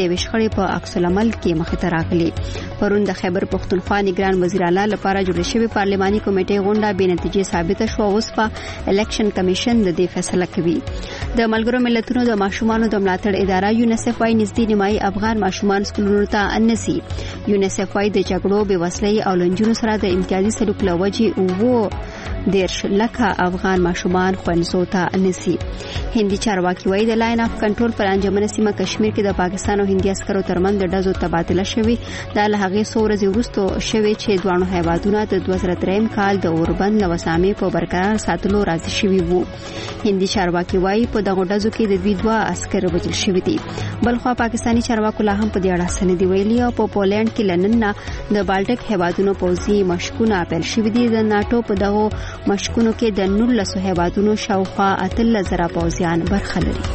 Speaker 7: د وشخړې په عکس العمل کې مخې ته راغلي. پرون د خیبر پختونخوا نگران وزیر اعلی لپاره جوړ شوی پارلماني کمیټې غونډه بې نتیجې ثابته شو او اوس په الیکشن کمیشن د دې فیصله کوي. د ملګرو ملتونو د ماشومانو د ملاتړ اداره یونیسف وايي نږدې نیمایي افغان ماشومان سکولونو ته انسي. یونیسف وايي د جګړو بې وسلۍ او لنجونو سره د امتیازي سلوک له وجې اووه دیرش لکه افغان ماشومان ښوونځیو ته انسي. هندي چارواکي وايي د لاین اف کنټرول پر انجمنه سیمه کشمیر کې د پاکستان او هندي عسکرو ترمنځ د ډزو تبادله شوې. دا له هغې څو ورځې وروسته شوې چې دواړو هیوادونو د دوه زره دریم کال د اوربند له وسامې په برقرار ساتلو راضي شوي وو. هندي چارواکي وايي په دغو ډزو کې د دوی دوه عسکر وژل شوي دي. بلخوا پاکستاني چارواکو لا هم په دې اړه څه نه دي ویلي او په پولینډ کې له نن نه د بالټیک هیوادونو پوځي مشقونه پیل شوي دي. د ناټو په دغو مشقونو کې د نولسو هیوادونو شاوخوا اتلس زره پوځیان برخه لري.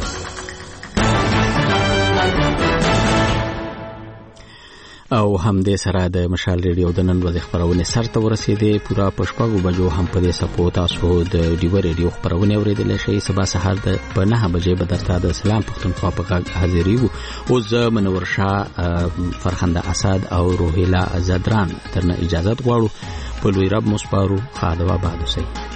Speaker 1: او هم دې سره د مشال ریډیو د نن ورځې خبرونه سرته ورسېدې. پورا پښپاګو بجو هم په دې سپو تاسو د ډیو ریډیو خبرونه اوریدل شي. سبا سهار د په نه بجې به درته د سلام پښتونخوا په غږ حاضرې وو. او زه منور شاه فرخنده اسد او روهیلا زدران ترنه اجازه غواړو. په لوی رب مصبارو خاله و بعد سي.